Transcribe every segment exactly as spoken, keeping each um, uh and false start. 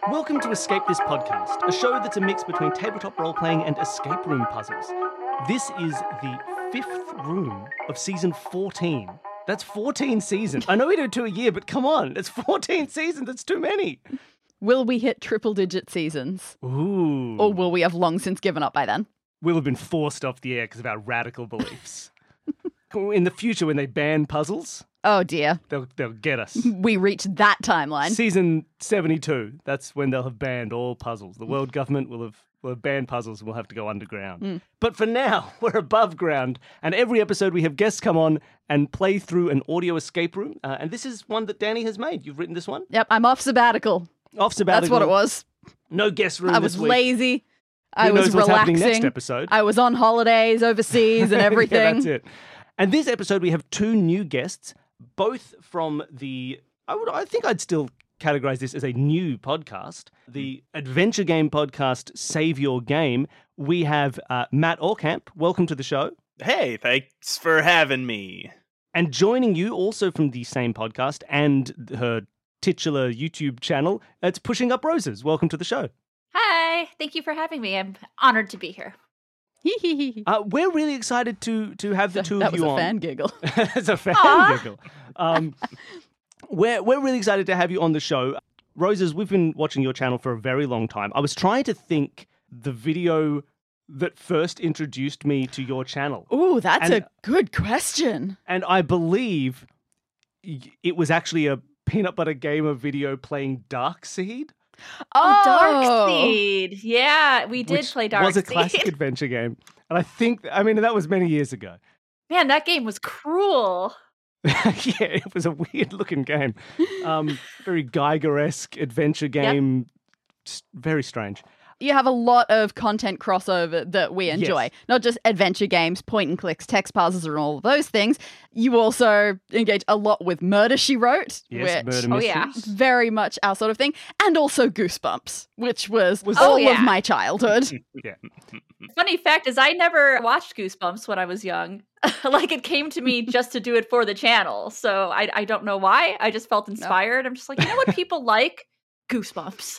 Welcome to Escape This Podcast, a show that's a mix between tabletop role-playing and escape room puzzles. This is the fifth room of season fourteen. That's fourteen seasons. I know we do two a year, but come on, it's fourteen seasons. That's too many. Will we hit triple-digit seasons? Ooh. Or will we have long since given up by then? We'll have been forced off the air because of our radical beliefs. In the future, when they ban puzzles, oh dear, they'll they'll get us. We reached that timeline. Season seventy-two. That's when they'll have banned all puzzles. The world government will have will have banned puzzles, and we'll have to go underground. Mm. But for now, we're above ground, and every episode we have guests come on and play through an audio escape room. Uh, and this is one that Danny has made. You've written this one. Yep, I'm off sabbatical. Off sabbatical. That's what it was. No guest room. I was this week. lazy. Who I was knows what's relaxing. happening next episode? I was on holidays overseas and everything. Yeah, that's it. And this episode, we have two new guests, both from the, I would, I think I'd still categorize this as a new podcast, the adventure game podcast, Save Your Game. We have uh, Matt Orkamp. Welcome to the show. Hey, thanks for having me. And joining you also from the same podcast and her titular YouTube channel, it's Pushing Up Roses. Welcome to the show. Hi, thank you for having me. I'm honored to be here. uh, we're really excited to to have the two that of you was a on. fan giggle. It's a fan Aww. giggle. Um, we're we're really excited to have you on the show, Roses. We've been watching your channel for a very long time. I was trying to think the video that first introduced me to your channel. Ooh, that's And- a good question. And I believe y- it was actually a peanut butter gamer video playing Darkseid. Oh, Dark Seed. Yeah, we did which play Dark was a Seed. classic adventure game. And I think, I mean, that was many years ago. Man, that game was cruel. Yeah, it was a weird looking game. Um, very Geiger-esque adventure game. S- Very strange. You have a lot of content crossover that we enjoy. Yes. Not just adventure games, point and clicks, text puzzles, and all of those things. You also engage a lot with Murder, She Wrote, Yes, which murder Oh, yeah. mysteries. very much our sort of thing, and also Goosebumps, which was, Was- all Oh, yeah. of my childhood. Yeah. Funny fact is I never watched Goosebumps when I was young. Like, it came to me just to do it for the channel. So I, I don't know why. I just felt inspired. I'm just like, you know what people like? Goosebumps.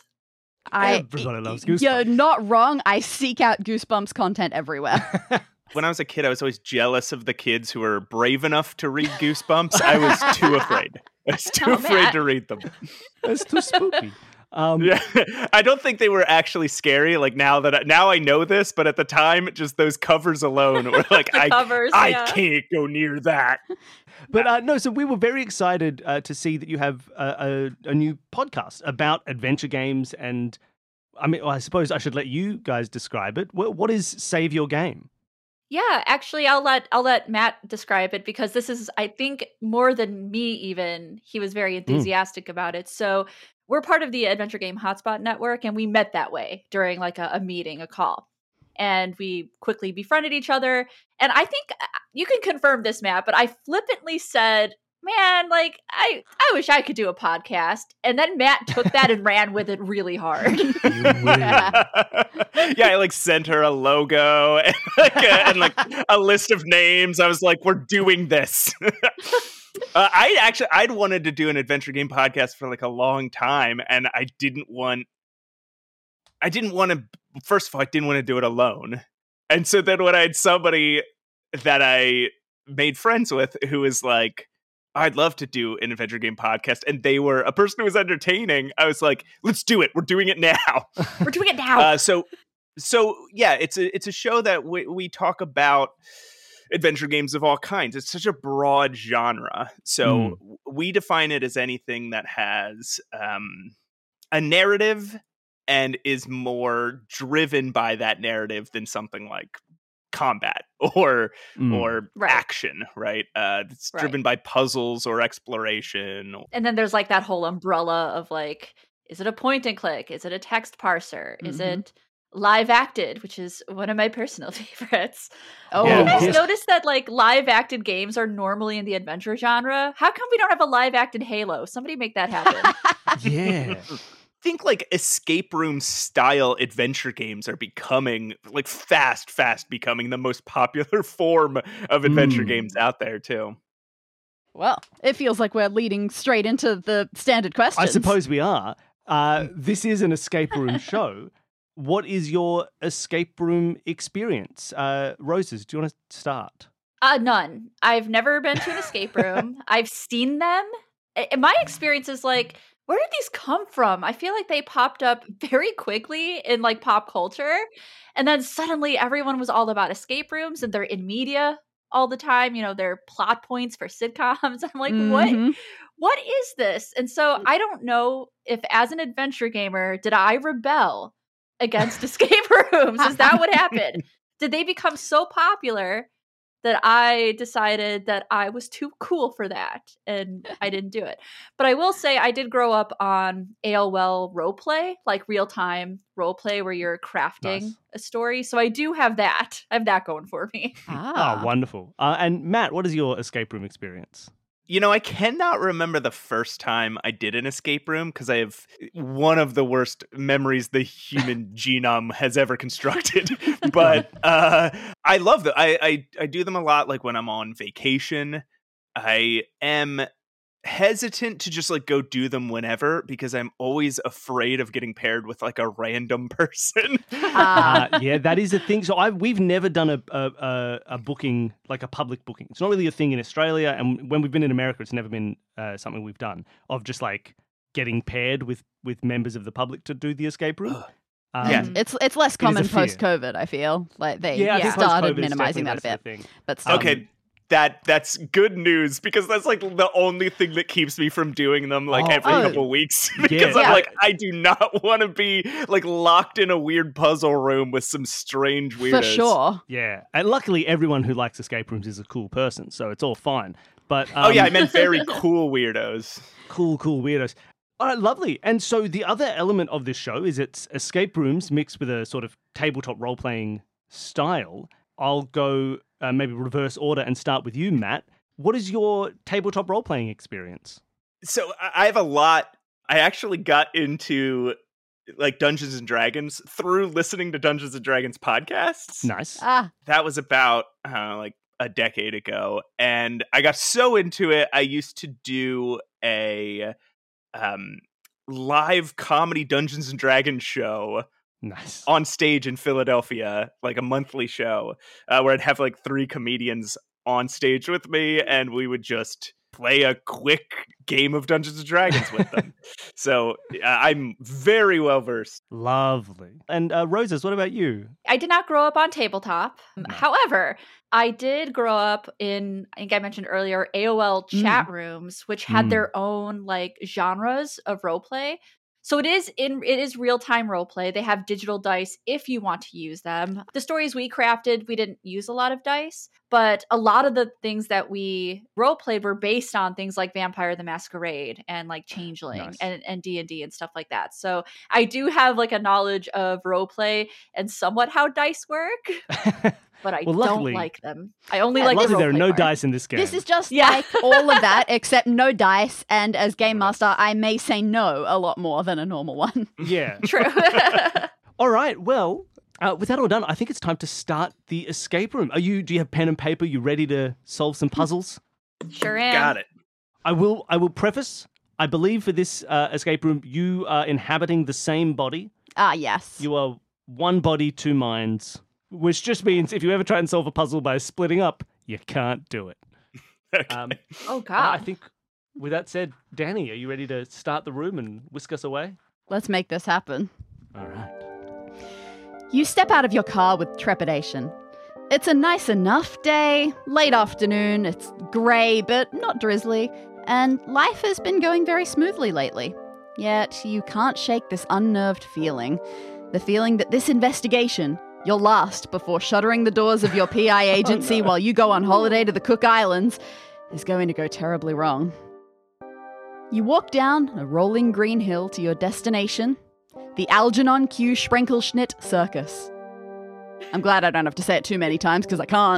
I, Everybody loves Goosebumps. You're not wrong. I seek out Goosebumps content everywhere. When I was a kid, I was always jealous of the kids who were brave enough to read Goosebumps. I was too afraid. I was too Oh, afraid Matt. to read them. That's too spooky. Um, Yeah, I don't think they were actually scary. Like now that I, now I know this, but at the time, just those covers alone were like, The I, covers, I yeah. can't go near that. But uh, no, so we were very excited uh, to see that you have a, a, a new podcast about adventure games. And I mean, well, I suppose I should let you guys describe it. What, what is Save Your Game? Yeah, actually, I'll let I'll let Matt describe it because this is, I think, more than me even. He was very enthusiastic about it. So we're part of the Adventure Game Hotspot Network, and we met that way during like a, a meeting, a call. And we quickly befriended each other. And I think uh, you can confirm this, Matt, but I flippantly said, man, like, I, I wish I could do a podcast. And then Matt took that and ran with it really hard. You will. Yeah, I like sent her a logo and like, a, and like a list of names. I was like, "We're doing this." uh, I actually I'd wanted to do an adventure game podcast for like a long time, and I didn't want. I didn't want to. First of all, I didn't want to do it alone, and so then when I had somebody that I made friends with who was like, I'd love to do an adventure game podcast, and they were a person who was entertaining. I was like, let's do it. We're doing it now. We're doing it now. Uh, so, so yeah, it's a it's a show that we we talk about adventure games of all kinds. It's such a broad genre. So Mm. w- we define it as anything that has um, a narrative and is more driven by that narrative than something like combat or Mm. or Right. action, right? Uh, it's Right. driven by puzzles or exploration. And then there's like that whole umbrella of like, is it a point and click? Is it a text parser? Is Mhm. it live acted, which is one of my personal favorites? Oh, Yeah. You guys Yes. notice that like live acted games are normally in the adventure genre? How come we don't have a live acted Halo? Somebody make that happen. Yeah. I think like escape room style adventure games are becoming like fast, fast becoming the most popular form of adventure Mm. games out there too. Well, it feels like we're leading straight into the standard questions. I suppose we are. Uh, this is an escape room show. What is your escape room experience? Uh, Roses, do you want to start? Uh, none. I've never been to an escape room. I've seen them. And my experience is like, where did these come from? I feel like they popped up very quickly in like pop culture. And then suddenly everyone was all about escape rooms and they're in media all the time. You know, they're plot points for sitcoms. I'm like, Mhm. what? What is this? And so I don't know if as an adventure gamer, did I rebel against escape rooms? Is that what happened? Did they become so popular that I decided that I was too cool for that and I didn't do it? But I will say I did grow up on A O L roleplay, like real-time roleplay where you're crafting Nice. a story. So I do have that. I have that going for me. Ah. Oh, wonderful. Uh, and Matt, what is your escape room experience? You know, I cannot remember the first time I did an escape room because I have one of the worst memories the human genome has ever constructed. But uh, I love them. I, I I do them a lot, like when I'm on vacation. I am hesitant to just like go do them whenever because I'm always afraid of getting paired with like a random person. Ah. Uh, yeah, that is a thing. So I we've never done a, a a a booking, like a public booking. It's not really a thing in Australia, and when we've been in America, it's never been uh, something we've done of just like getting paired with with members of the public to do the escape room. Um, Yeah. Mm. It's it's less is a common fear. post COVID. I feel like they yeah, I think started post-COVID, it's minimizing that a definitely bit, less of thing. but still. Okay, that that's good news because that's like the only thing that keeps me from doing them like Oh, every oh. couple weeks because Yeah. I'm Yeah. like I do not want to be like locked in a weird puzzle room with some strange weirdos. For sure. Yeah, and luckily everyone who likes escape rooms is a cool person, so it's all fine. But um, Oh yeah, I meant very cool weirdos. cool, cool weirdos. All right, lovely. And so the other element of this show is it's escape rooms mixed with a sort of tabletop role-playing style. I'll go uh, maybe reverse order and start with you, Matt. What is your tabletop role-playing experience? So I I have a lot. I actually got into like Dungeons and Dragons through listening to Dungeons and Dragons podcasts. Nice. Ah, That was about uh, like a decade ago, and I got so into it. I used to do a um, live comedy Dungeons and Dragons show Nice. on stage in Philadelphia, like a monthly show, uh, where I'd have like three comedians on stage with me, and we would just play a quick game of Dungeons and Dragons with them. So uh, I'm very well versed. Lovely. And uh, Roses, what about you? I did not grow up on tabletop. No. However, I did grow up in, I think I mentioned earlier, A O L chat rooms, which had Mm. their own like genres of roleplay. So it is in it is real-time roleplay. They have digital dice if you want to use them. The stories we crafted, we didn't use a lot of dice, but a lot of the things that we roleplayed were based on things like Vampire the Masquerade and like Changeling Nice. and, and D and D and stuff like that. So I do have like a knowledge of roleplay and somewhat how dice work, but I Well, luckily- don't like them. I only Yeah, like the Luckily, there are roleplay no part. dice in this game. this is just Yeah. like all of that, except no dice. And as game master, I may say no a lot more than a normal one. Yeah. True. All right. Well, uh, with that all done, I think it's time to start the escape room. Are you? Do you have pen and paper? You ready to solve some puzzles? Sure am. Got it. I will. I will preface. I believe for this uh, escape room, you are inhabiting the same body. Ah, yes. You are one body, two minds, which just means if you ever try and solve a puzzle by splitting up, you can't do it. Okay. Um, Oh uh, god. I think. With that said, Danny, are you ready to start the room and whisk us away? Let's make this happen. All right. You step out of your car with trepidation. It's a nice enough day, late afternoon, it's grey but not drizzly, and life has been going very smoothly lately. Yet you can't shake this unnerved feeling. The feeling that this investigation, your last before shuttering the doors of your P I agency while you go on holiday to the Cook Islands, is going to go terribly wrong. You walk down a rolling green hill to your destination, the Algernon Q Sprenkelschnitt Circus. I'm glad I don't have to say it too many times because I can't.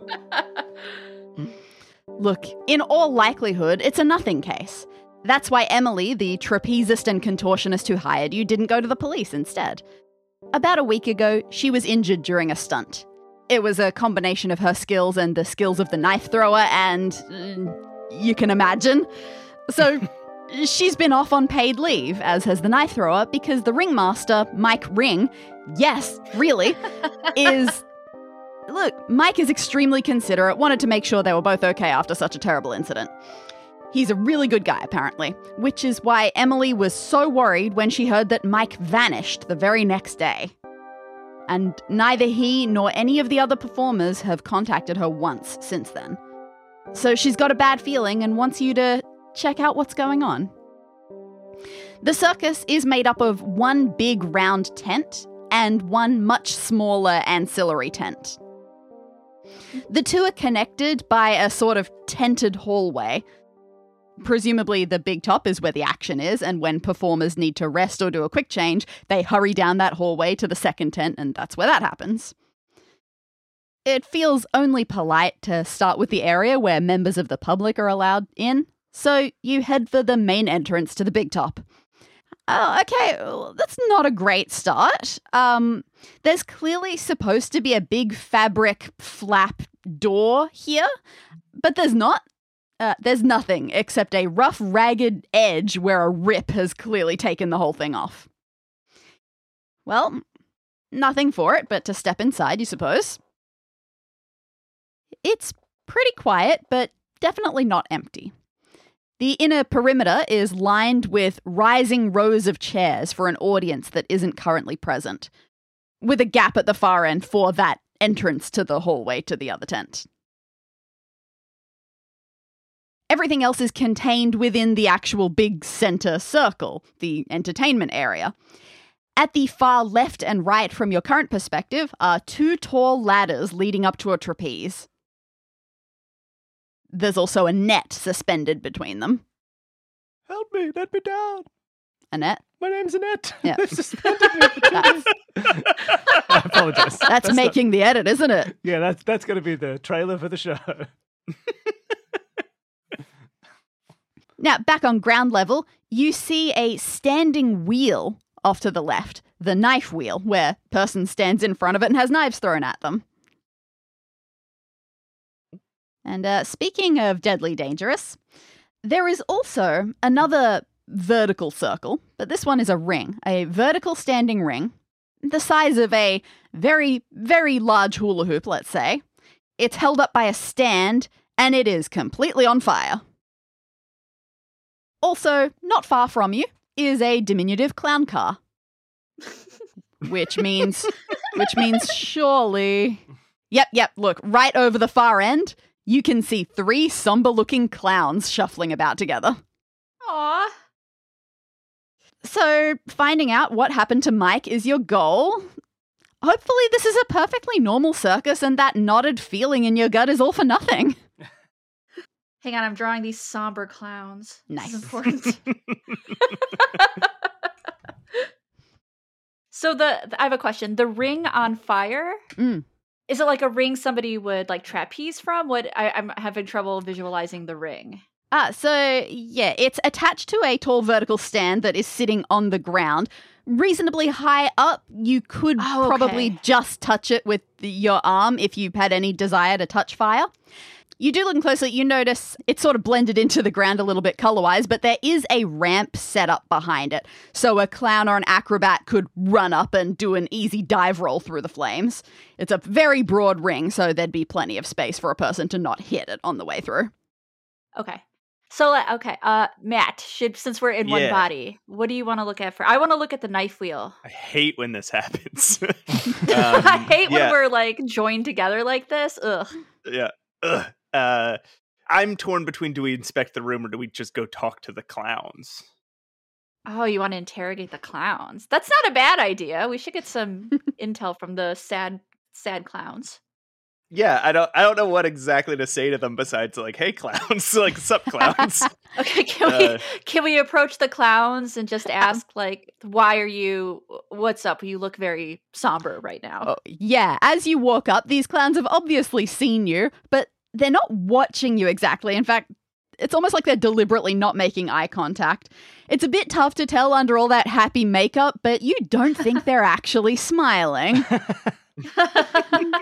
Look, in all likelihood, it's a nothing case. That's why Emily, the trapezist and contortionist who hired you, didn't go to the police instead. About a week ago, she was injured during a stunt. It was a combination of her skills and the skills of the knife thrower, and uh, you can imagine. So she's been off on paid leave, as has the knife thrower, because the ringmaster, Mike Ring, yes, really, is... Look, Mike is extremely considerate, wanted to make sure they were both okay after such a terrible incident. He's a really good guy, apparently, which is why Emily was so worried when she heard that Mike vanished the very next day. And neither he nor any of the other performers have contacted her once since then. So she's got a bad feeling and wants you to check out what's going on. The circus is made up of one big round tent and one much smaller ancillary tent. The two are connected by a sort of tented hallway. Presumably the big top is where the action is, and when performers need to rest or do a quick change, they hurry down that hallway to the second tent, and that's where that happens. It feels only polite to start with the area where members of the public are allowed in, so you head for the main entrance to the big top. Oh, okay, well, that's not a great start. Um, there's clearly supposed to be a big fabric flap door here, but there's not. Uh, there's nothing except a rough, ragged edge where a rip has clearly taken the whole thing off. Well, nothing for it but to step inside, you suppose. It's pretty quiet, but definitely not empty. The inner perimeter is lined with rising rows of chairs for an audience that isn't currently present, with a gap at the far end for that entrance to the hallway to the other tent. Everything else is contained within the actual big center circle, the entertainment area. At the far left and right from your current perspective are two tall ladders leading up to a trapeze. There's also a net suspended between them. Help me, let me down. Annette? My name's Annette. Yeah. They've suspended me for That's, I apologize. that's, That's making not- the edit, isn't it? Yeah, that's that's going to be the trailer for the show. Now, back on ground level, you see a standing wheel off to the left, the knife wheel, where a person stands in front of it and has knives thrown at them. And uh, speaking of deadly dangerous, there is also another vertical circle, but this one is a ring, a vertical standing ring, the size of a very, very large hula hoop, let's say. It's held up by a stand, and it is completely on fire. Also, not far from you is a diminutive clown car. Which means, which means surely... Yep, yep, look, right over the far end, you can see three somber-looking clowns shuffling about together. Aww. So, finding out what happened to Mike is your goal. Hopefully this is a perfectly normal circus and that knotted feeling in your gut is all for nothing. Hang on, I'm drawing these somber clowns. Nice. This is important. So the, the I have a question. The ring on fire, Mm. is it like a ring somebody would like trapeze from? What I, I'm having trouble visualizing the ring. Ah, so yeah, it's attached to a tall vertical stand that is sitting on the ground. Reasonably high up, you could Oh, probably okay. just touch it with the, your arm if you had any desire to touch fire. You do look closely, you notice it's sort of blended into the ground a little bit color-wise, but there is a ramp set up behind it. So a clown or an acrobat could run up and do an easy dive roll through the flames. It's a very broad ring, so there'd be plenty of space for a person to not hit it on the way through. Okay. So uh, okay, uh, Matt, should since we're in one Yeah. body, what do you want to look at for? I want to look at the knife wheel. I hate when this happens. Um, I hate when yeah, we're like joined together like this. Ugh. yeah. Ugh. Uh, I'm torn between, do we inspect the room or do we just go talk to the clowns? Oh, you want to interrogate the clowns? That's not a bad idea. We should get some intel from the sad, sad clowns. Yeah, I don't I don't know what exactly to say to them besides like, hey clowns, like sup clowns. Okay, can Uh, we can we approach the clowns and just ask like, why are you? What's up? You look very somber right now. Oh, yeah, as you walk up, these clowns have obviously seen you, but they're not watching you exactly. In fact, it's almost like they're deliberately not making eye contact. It's a bit tough to tell under all that happy makeup, but you don't think they're actually smiling.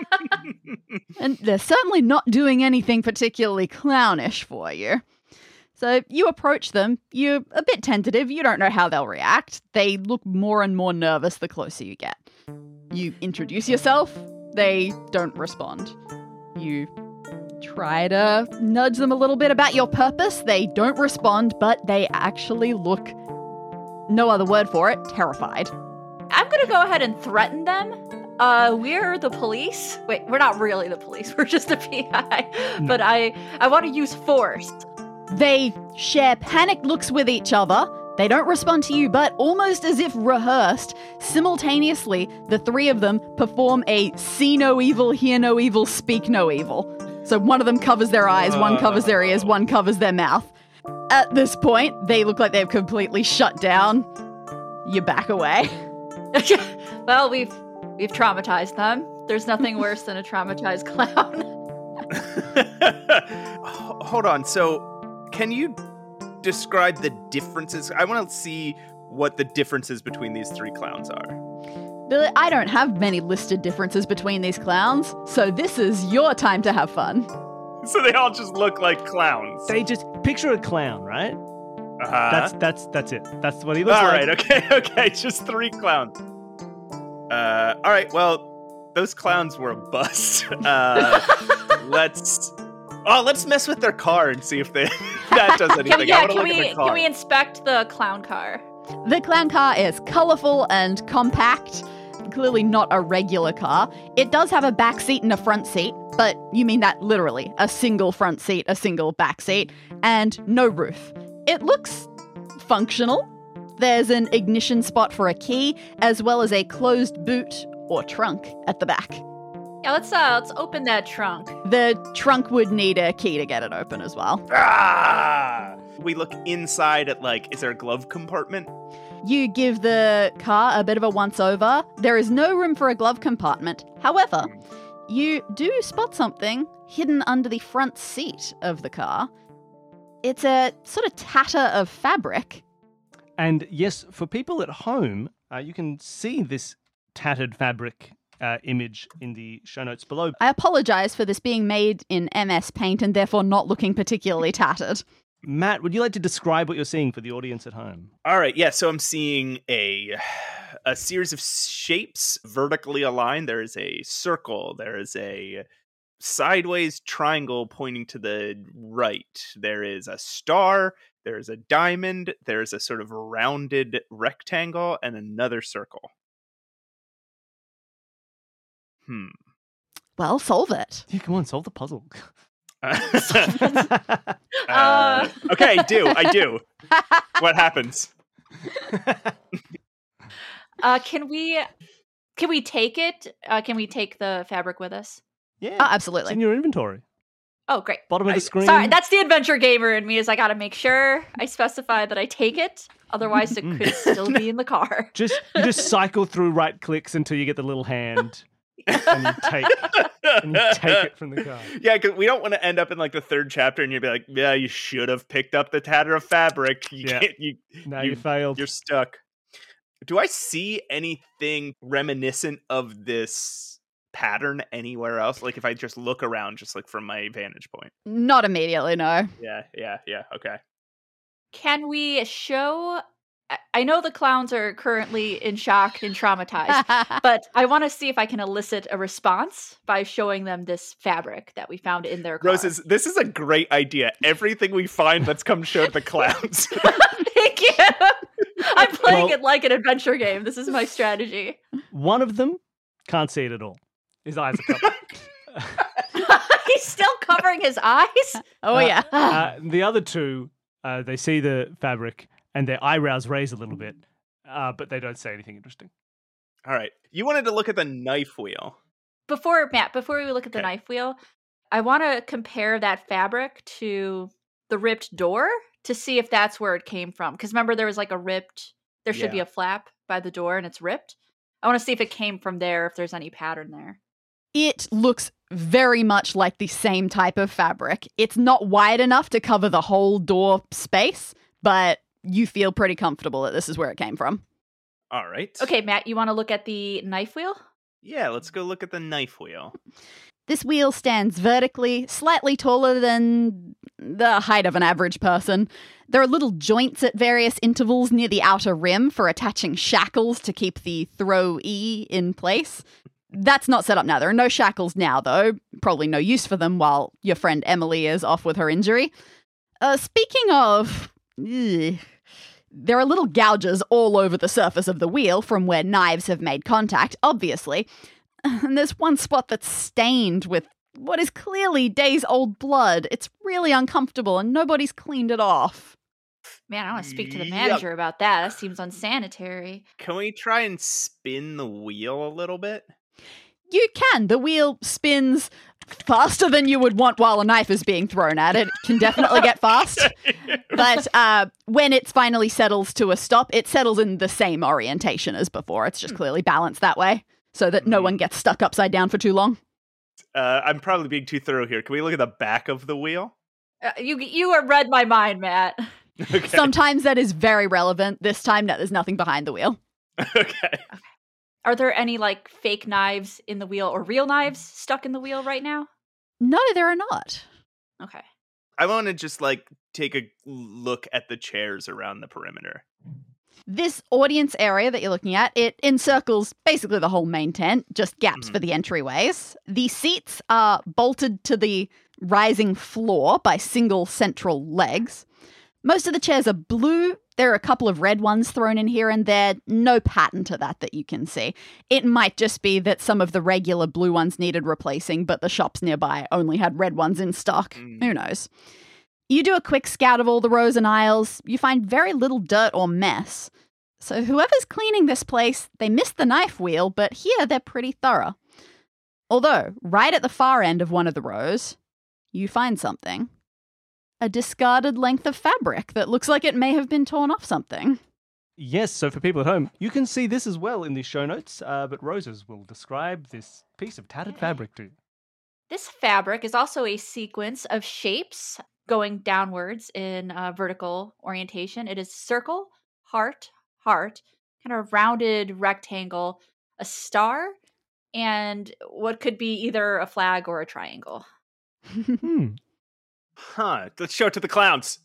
And they're certainly not doing anything particularly clownish for you. So you approach them, you're a bit tentative, you don't know how they'll react. They look more and more nervous the closer you get. You introduce yourself, they don't respond. You try to nudge them a little bit about your purpose, they don't respond, but they actually look, no other word for it, terrified. I'm gonna go ahead and threaten them. Uh, we're the police. Wait, we're not really the police, we're just the P I. No. But I, I want to use force. They share panicked looks with each other. They don't respond to you, but almost as if rehearsed, simultaneously, the three of them perform a see no evil, hear no evil, speak no evil. So one of them covers their eyes, one covers their ears, one covers their mouth. At this point, they look like they've completely shut down. You back away. Well, we've we've traumatized them. There's nothing worse than a traumatized clown. Hold on. So, can you describe the differences? I want to see what the differences between these three clowns are. Billy, I don't have many listed differences between these clowns, so this is your time to have fun. So they all just look like clowns. They just picture a clown, right? Uh-huh. That's that's that's it. That's what he looks all like. right. Okay. Okay. Just three clowns. Uh. All right. Well, those clowns were a bust. Uh, let's. Oh, let's mess with their car and see if they that does anything. Can we, yeah, I want to can look we at the car. can we inspect the clown car? The clown car is colourful and compact, clearly not a regular car. It does have a back seat and a front seat, but you mean that literally, a single front seat, a single back seat, and no roof. It looks functional. There's an ignition spot for a key, as well as a closed boot or trunk at the back. Yeah, let's uh let's open that trunk. The trunk would need a key to get it open as well. Ah! We look inside at, like, is there a glove compartment? You give the car a bit of a once-over. There is no room for a glove compartment. However, you do spot something hidden under the front seat of the car. It's a sort of tatter of fabric. And yes, for people at home, uh, you can see this tattered fabric uh, image in the show notes below. I apologize for this being made in M S Paint and therefore not looking particularly tattered. Matt, would you like to describe what you're seeing for the audience at home? All right, yeah, so I'm seeing a a series of shapes vertically aligned. There is a circle, there is a sideways triangle pointing to the right. There is a star, there is a diamond, there is a sort of rounded rectangle, and another circle. Hmm. Well, solve it. Yeah, come on, solve the puzzle. uh, okay, I do. I do. What happens? Uh, can we can we take it? Uh, can we take the fabric with us? Yeah, Oh, it's absolutely. in your inventory. Oh, great. Bottom of I- the screen. Sorry, that's the adventure gamer in me. Is I got to make sure I specify that I take it. Otherwise, it could still be in the car. Just you just cycle through right clicks until you get the little hand, and you take and you take it from the car. Yeah, because we don't want to end up in like the third chapter, and you'd be like, "Yeah, you should have picked up the tatter of fabric. You Yeah. can't. You Now You- you, failed. you're stuck." Do I see anything reminiscent of this pattern anywhere else? Like if I just look around, just like from my vantage point. Not immediately, no. Yeah, yeah, yeah. Okay. Can we show? I- I know the clowns are currently in shock and traumatized, but I want to see if I can elicit a response by showing them this fabric that we found in their car. Roses, this is a great idea. Everything we find, let's come show to the clowns. Thank you. I'm playing Well- it like an adventure game. This is my strategy. One of them can't see it at all. His eyes are covered. He's still covering his eyes. Oh, Uh, yeah. uh, the other two, uh, they see the fabric and their eyebrows raise a little bit, uh, but they don't say anything interesting. All right. You wanted to look at the knife wheel. Before Matt, before we look at the Okay. knife wheel, I want to compare that fabric to the ripped door to see if that's where it came from. Because remember, there was like a ripped. There should be Yeah. a flap by the door, and it's ripped. I want to see if it came from there. If there's any pattern there. It looks very much like the same type of fabric. It's not wide enough to cover the whole door space, but you feel pretty comfortable that this is where it came from. All right. Okay, Matt, you want to look at the knife wheel? Yeah, let's go look at the knife wheel. This wheel stands vertically, slightly taller than the height of an average person. There are little joints at various intervals near the outer rim for attaching shackles to keep the throw-e in place. That's not set up now. There are no shackles now, though. Probably no use for them while your friend Emily is off with her injury. Uh, speaking of... Ugh, there are little gouges all over the surface of the wheel from where knives have made contact, obviously. And there's one spot that's stained with what is clearly days-old blood. It's really uncomfortable and nobody's cleaned it off. Man, I want to speak to the Yep. manager about that. That seems unsanitary. Can we try and spin the wheel a little bit? You can. The wheel spins faster than you would want while a knife is being thrown at it. It can definitely get fast. But uh, when it finally settles to a stop, it settles in the same orientation as before. It's just clearly balanced that way so that no one gets stuck upside down for too long. Uh, I'm probably being too thorough here. Can we look at the back of the wheel? Uh, you you have read my mind, Matt. Okay. Sometimes that is very relevant. This time, no, there's nothing behind the wheel. Okay. Are there any like fake knives in the wheel or real knives stuck in the wheel right now? No, there are not. Okay. I want to just like take a look at the chairs around the perimeter. This audience area that you're looking at, it encircles basically the whole main tent, just gaps Mhm. for the entryways. The seats are bolted to the rising floor by single central legs. Most of the chairs are blue. There are a couple of red ones thrown in here and there. No pattern to that that you can see. It might just be that some of the regular blue ones needed replacing, but the shops nearby only had red ones in stock. Mm. Who knows? You do a quick scout of all the rows and aisles. You find very little dirt or mess. So whoever's cleaning this place, they missed the knife wheel, but here they're pretty thorough. Although, right at the far end of one of the rows, you find something. A discarded length of fabric that looks like it may have been torn off something. Yes, so for people at home, you can see this as well in the show notes, uh, but Roses will describe this piece of tattered fabric to you. This fabric is also a sequence of shapes going downwards in uh, vertical orientation. It is circle, heart, heart, kind of rounded rectangle, a star, and what could be either a flag or a triangle. Hmm. Huh. Let's show it to the clowns.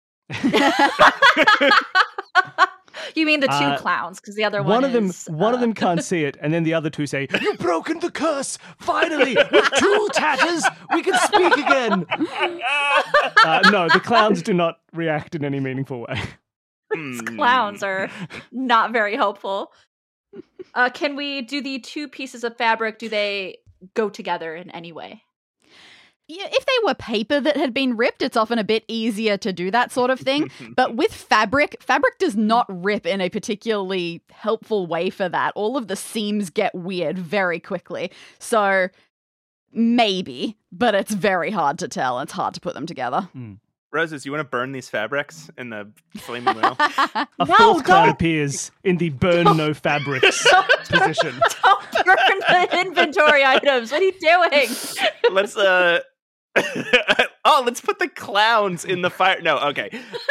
You mean the two Uh, clowns, because the other one, One of them, is, one uh, of them can't see it, and then the other two say, "You've broken the curse! Finally, with two tatters, we can speak again." Uh, no, the clowns do not react in any meaningful way. These clowns are not very helpful. Uh, can we do the two pieces of fabric? Do they go together in any way? Yeah, if they were paper that had been ripped, it's often a bit easier to do that sort of thing. But with fabric, fabric does not rip in a particularly helpful way for that. All of the seams get weird very quickly. So maybe, but it's very hard to tell. It's hard to put them together. Roses, you want to burn these fabrics in the flaming wheel? A No, fourth cloud don't- appears in the burn no fabrics position. Don't burn the inventory items. What are you doing? Let's uh oh, let's put the clowns in the fire. No, okay.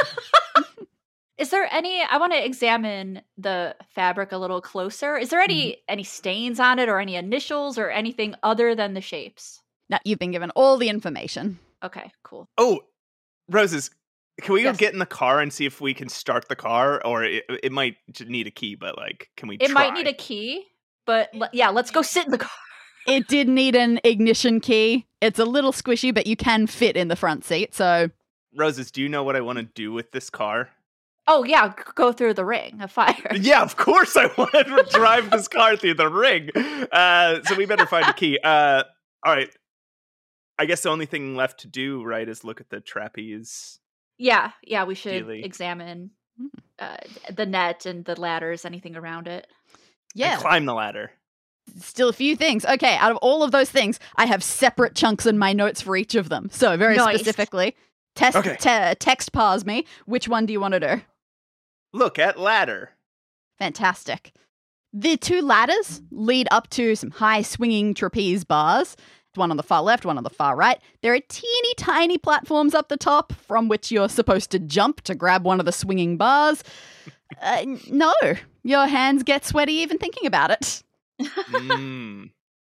Is there any? I want to examine the fabric a little closer. Is there any Mm-hmm. any stains on it, or any initials, or anything other than the shapes? Now, you've been given all the information. Okay, cool. Oh, Roses, can we Yes. go get in the car and see if we can start the car? Or it, it might j- need a key, but like, can we It try? might need a key, but le- yeah, let's go sit in the car. It did need an ignition key. It's a little squishy, but you can fit in the front seat. So Roses, do you know what I want to do with this car? Oh yeah, g- go through the ring of fire. Yeah, of course I want to drive this car through the ring. Uh, so we better find a key. Uh, all right. I guess the only thing left to do, right, is look at the trapeze. Yeah, yeah, we should Dealy. examine uh, the net and the ladders, anything around it. yeah, And climb the ladder. still a few things. Okay, out of all of those things, I have separate chunks in my notes for each of them. So very Nice. specifically, test Okay. te- text pause me. Which one do you want to do? Look at ladder. Fantastic. The two ladders lead up to some high swinging trapeze bars. One on the far left, one on the far right. There are teeny tiny platforms up the top from which you're supposed to jump to grab one of the swinging bars. Uh, n- no, your hands get sweaty even thinking about it. Mm.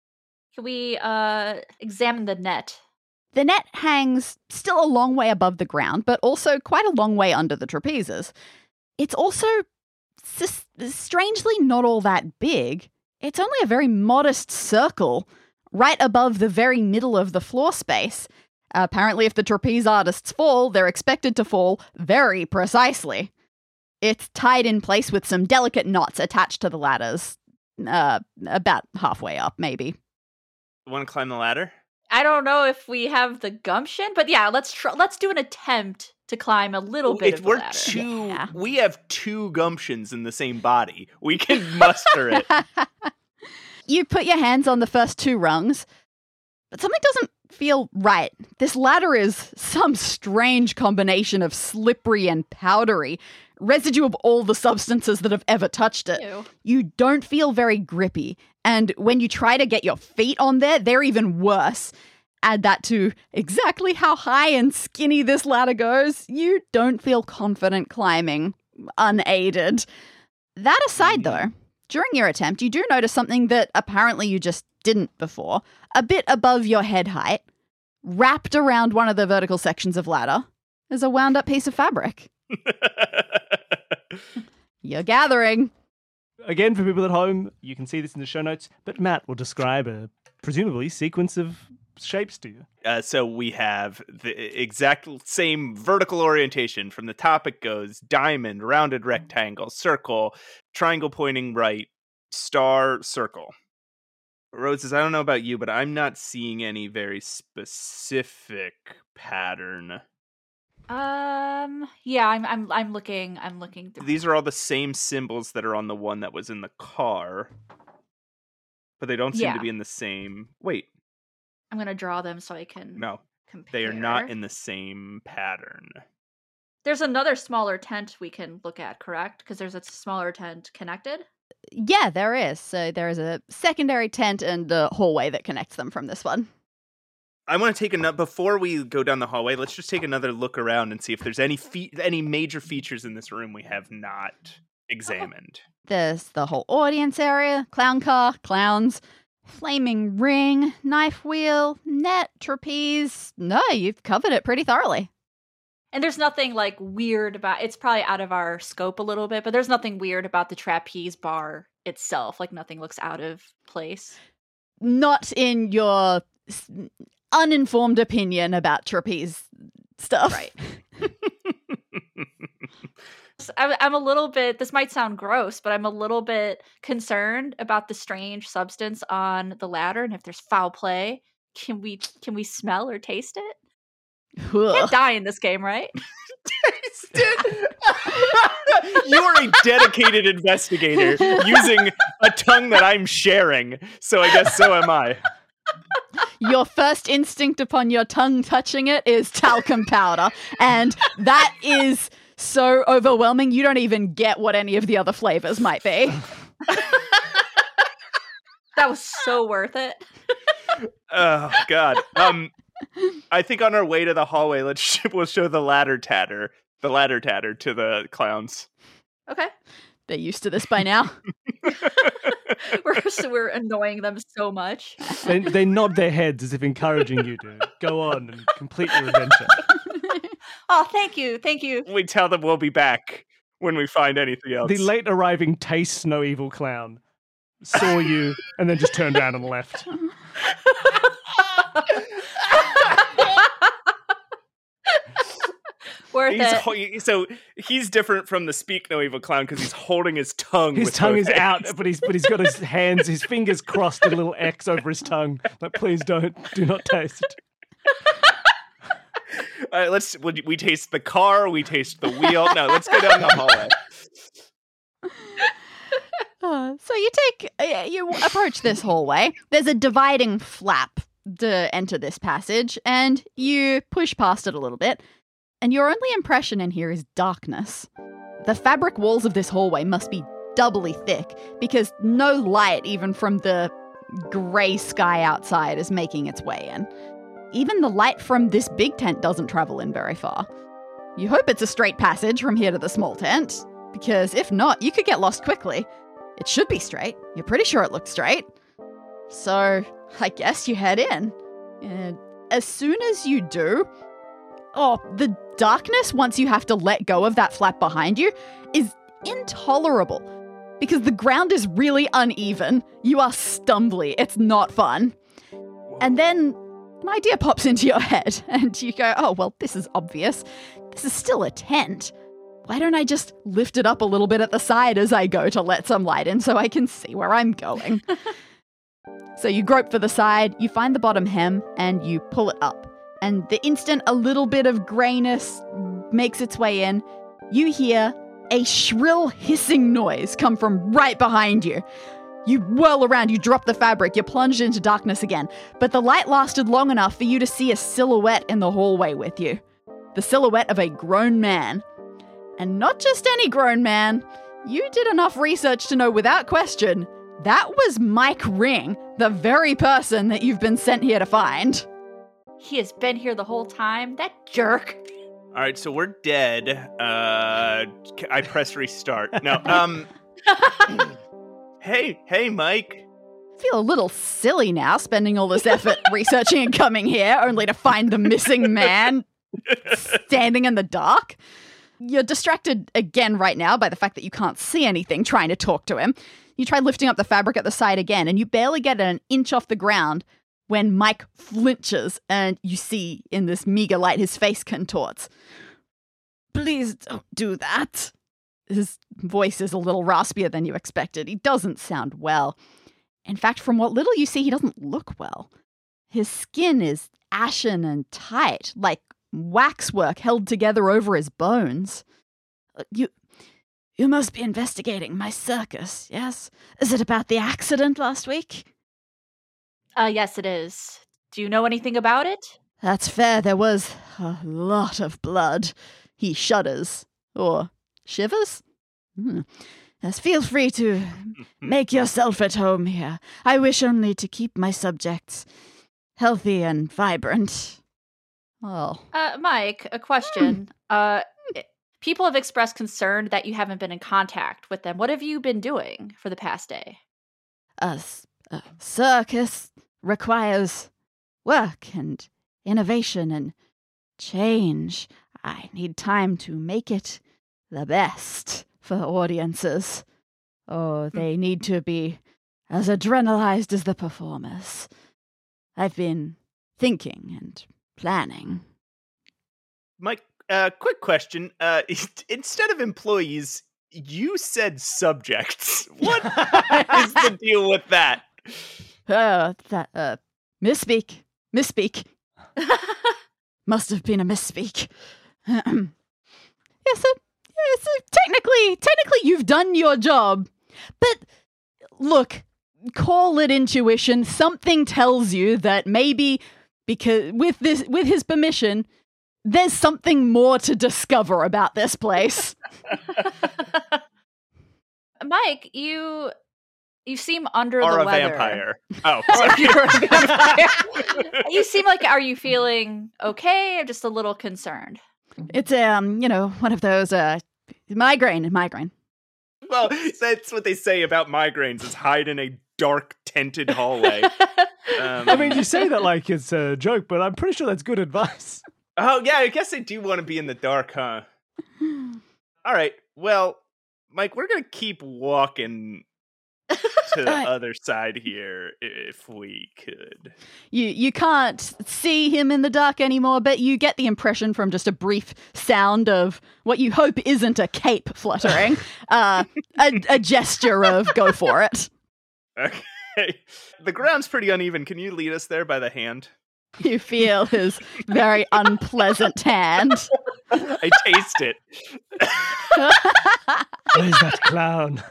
Can we uh, examine the net? The net hangs still a long way above the ground, but also quite a long way under the trapezes. It's also s- strangely not all that big. It's only a very modest circle right above the very middle of the floor space. Uh, apparently, if the trapeze artists fall, they're expected to fall very precisely. It's tied in place with some delicate knots attached to the ladders, uh, about halfway up, maybe. Want to climb the ladder? I don't know if we have the gumption, but yeah, let's tr- let's do an attempt to climb a little bit If of the we're ladder. two, Yeah. we have two gumptions in the same body. We can muster it. You put your hands on the first two rungs, but something doesn't feel right. This ladder is some strange combination of slippery and powdery, residue of all the substances that have ever touched it. Ew. You don't feel very grippy, and when you try to get your feet on there, they're even worse. Add that to exactly how high and skinny this ladder goes, you don't feel confident climbing, unaided. That aside, though, during your attempt, you do notice something that apparently you just didn't before. A bit above your head height, wrapped around one of the vertical sections of ladder, is a wound-up piece of fabric. You're gathering. Again, for people at home, you can see this in the show notes, but Matt will describe a presumably sequence of shapes to you. Uh, so we have the exact same vertical orientation. From the top, it goes diamond, rounded rectangle, circle, triangle pointing right, star, circle. Roses, I don't know about you, but I'm not seeing any very specific pattern. Um. Yeah, I'm. I'm. I'm looking. I'm looking through. These are all the same symbols that are on the one that was in the car, but they don't seem Yeah. to be in the same. Wait, I'm gonna draw them so I can. no, Compare. they are not in the same pattern. There's another smaller tent we can look at, correct? Because there's a smaller tent connected. Yeah, there is. So there is a secondary tent and a hallway that connects them from this one. I want to take another before we go down the hallway. Let's just take another look around and see if there's any fe- any major features in this room we have not examined. There's the whole audience area, clown car, clowns, flaming ring, knife wheel, net, trapeze. No, you've covered it pretty thoroughly. And there's nothing like weird about. It's probably out of our scope a little bit, but there's nothing weird about the trapeze bar itself. Like nothing looks out of place. Not in your s- uninformed opinion about trapeze stuff. Right. So I, I'm a little bit. This might sound gross, but I'm a little bit concerned about the strange substance on the ladder, and if there's foul play, can we can we smell or taste it? Ugh. Can't die in this game, right? You are a dedicated investigator using a tongue that I'm sharing, so I guess so am I. Your first instinct upon your tongue touching it is talcum powder, and that is so overwhelming you don't even get what any of the other flavors might be. That was so worth it. Oh God. Um, I think on our way to the hallway, let's sh- we'll show the ladder tatter, the ladder tatter to the clowns. Okay. They're used to this by now. we're so we're annoying them so much. They, they nod their heads as if encouraging you to go on and complete your adventure. Oh, thank you, thank you. We tell them we'll be back when we find anything else. The late arriving Taste No Evil Clown saw you and then just turned around and left. Worth He's it. ho- so he's different from the Speak No Evil Clown because he's holding his tongue. His with tongue both is hands. out, but he's but he's got his hands, his fingers crossed, a little X over his tongue. Like, please don't, do not taste. All right, let's. We, we taste the car. We taste the wheel. No, let's go down the hallway. Uh, so you take, uh, you approach this hallway. There's a dividing flap to enter this passage, and you push past it a little bit. And your only impression in here is darkness. The fabric walls of this hallway must be doubly thick because no light, even from the grey sky outside, is making its way in. Even the light from this big tent doesn't travel in very far. You hope it's a straight passage from here to the small tent, because if not, you could get lost quickly. It should be straight. You're pretty sure it looks straight. So, I guess you head in. And as soon as you do, oh, the darkness, once you have to let go of that flap behind you, is intolerable. Because the ground is really uneven. You are stumbly. It's not fun. And then an idea pops into your head, and you go, oh, well, this is obvious. This is still a tent. Why don't I just lift it up a little bit at the side as I go to let some light in so I can see where I'm going? So you grope for the side, you find the bottom hem, and you pull it up. And the instant a little bit of grayness makes its way in, you hear a shrill hissing noise come from right behind you. You whirl around, you drop the fabric, you plunge into darkness again. But the light lasted long enough for you to see a silhouette in the hallway with you. The silhouette of a grown man. And not just any grown man. You did enough research to know without question, that was Mike Ring, the very person that you've been sent here to find. He has been here the whole time? That jerk. All right, so we're dead. Uh, I press restart. No, um... hey, hey, Mike. I feel a little silly now, spending all this effort researching and coming here, only to find the missing man standing in the dark. You're distracted again right now by the fact that you can't see anything trying to talk to him. You try lifting up the fabric at the side again, and you barely get an inch off the ground when Mike flinches and you see in this meager light his face contorts. Please don't do that. His voice is a little raspier than you expected. He doesn't sound well. In fact, from what little you see, he doesn't look well. His skin is ashen and tight, like waxwork held together over his bones. You, you must be investigating my circus, yes? Is it about the accident last week? Uh, yes, it is. Do you know anything about it? That's fair. There was a lot of blood. He shudders. Or shivers? Hmm. Yes, feel free to make yourself at home here. I wish only to keep my subjects healthy and vibrant. Oh. Uh, Mike, a question. uh, people have expressed concern that you haven't been in contact with them. What have you been doing for the past day? A, a circus requires work and innovation and change. I need time to make it the best for audiences. Oh, they need to be as adrenalized as the performers. I've been thinking and planning. Mike, uh, quick question. Uh, instead of employees, you said subjects. What is the deal with that? Uh, that, uh, misspeak. Misspeak. Must have been a misspeak. yes, so, yeah, so technically, technically you've done your job. But, look, call it intuition. Something tells you that maybe, because with this, with his permission, there's something more to discover about this place. Mike, you you seem under or the a weather. Vampire. Oh, Oh, you're a vampire. You seem like, are you feeling okay or just a little concerned? It's, um, you know, one of those, uh, migraine, migraine. Well, that's what they say about migraines, is hide in a dark, tented hallway. Um, I mean, you say that like it's a joke, but I'm pretty sure that's good advice. Oh, yeah, I guess I do want to be in the dark, huh? All right, well, Mike, we're going to keep walking to the other side here if we could. You you can't see him in the dark anymore, but you get the impression from just a brief sound of what you hope isn't a cape fluttering, uh, a, a gesture of go for it. Okay. The ground's pretty uneven. Can you lead us there by the hand? You feel his very unpleasant hand. I taste it. Where's that clown?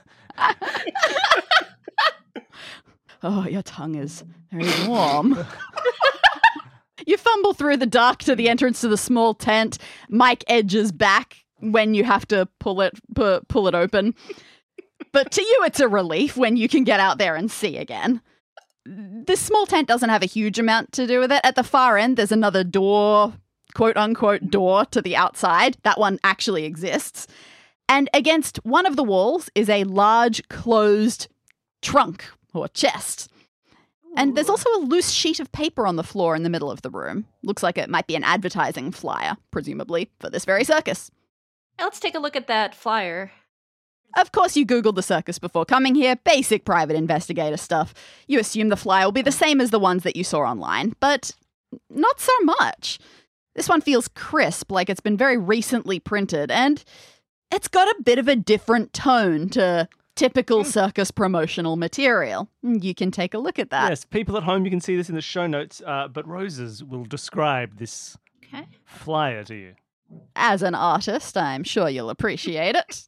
Oh, your tongue is very warm. You fumble through the dark to the entrance to the small tent. Mike edges back when you have to pull it pu- pull it open. But to you, it's a relief when you can get out there and see again. This small tent doesn't have a huge amount to do with it. At the far end, there's another door, quote-unquote door, to the outside. That one actually exists. And against one of the walls is a large, closed trunk or chest. And there's also a loose sheet of paper on the floor in the middle of the room. Looks like it might be an advertising flyer, presumably, for this very circus. Let's take a look at that flyer. Of course, you Googled the circus before coming here. Basic private investigator stuff. You assume the flyer will be the same as the ones that you saw online, but not so much. This one feels crisp, like it's been very recently printed, and it's got a bit of a different tone to typical circus promotional material. You can take a look at that. Yes, people at home, you can see this in the show notes, uh, but Roses will describe this Okay. flyer to you. As an artist, I'm sure you'll appreciate it.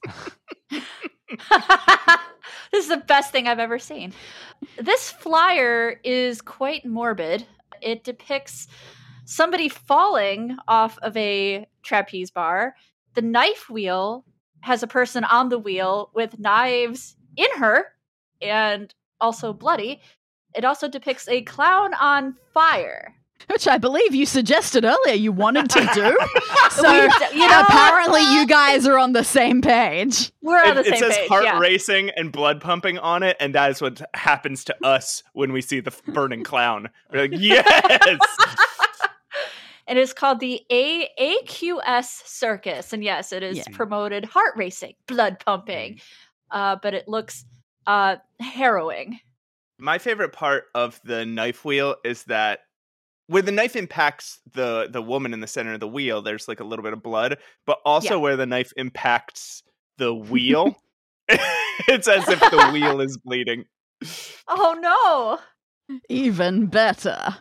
This is the best thing I've ever seen. This flyer is quite morbid. It depicts somebody falling off of a trapeze bar. The knife wheel has a person on the wheel with knives in her and also bloody. It also depicts a clown on fire. Which I believe you suggested earlier you wanted to do. So, you know, apparently you guys are on the same page. We're on the It, same it says page. heart yeah. racing and blood pumping on it, and that is what happens to us when we see the burning clown. We're like, yes! It is called the A AQS Circus. And yes, it is Yeah. promoted heart racing, blood pumping. Uh, but it looks uh, harrowing. My favorite part of the knife wheel is that where the knife impacts the the woman in the center of the wheel, there's like a little bit of blood, but also Yeah. where the knife impacts the wheel, it's as if the wheel is bleeding. Oh no! Even better.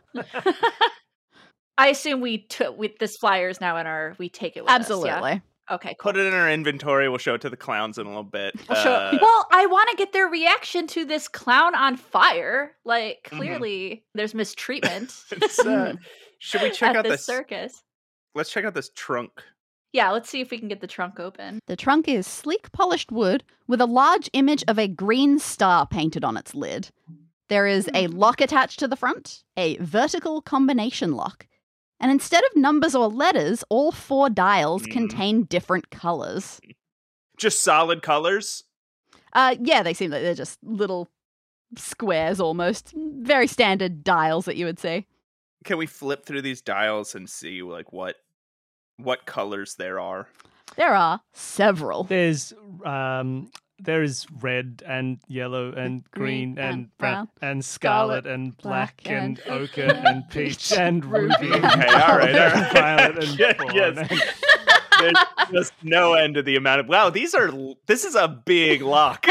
I assume we took with this flyer is now in our. We take it with Absolutely. us. Yeah? Okay, cool. Put it in our inventory. We'll show it to the clowns in a little bit. We'll show- Uh, well, I want to get their reaction to this clown on fire. Like, Mhm. clearly, there's mistreatment it's, uh, should we check at out this this? circus. Let's check out this trunk. Yeah, let's see if we can get the trunk open. The trunk is sleek polished wood with a large image of a green star painted on its lid. There is a lock attached to the front, a vertical combination lock. And instead of numbers or letters, all four dials Mm. contain different colors. Just solid colors. Uh, yeah, they seem like they're just little squares almost. Very standard dials that you would see. Can we flip through these dials and see like what what colors there are? There are several. There's um, there is red and yellow and green, Green and and brown brown, and scarlet scarlet, and black black and, and ochre and peach and ruby. ruby. and Okay, all right, all right. violet and Yeah, fawn yes. and- There's just no end to the amount of wow. These are this is a big lock.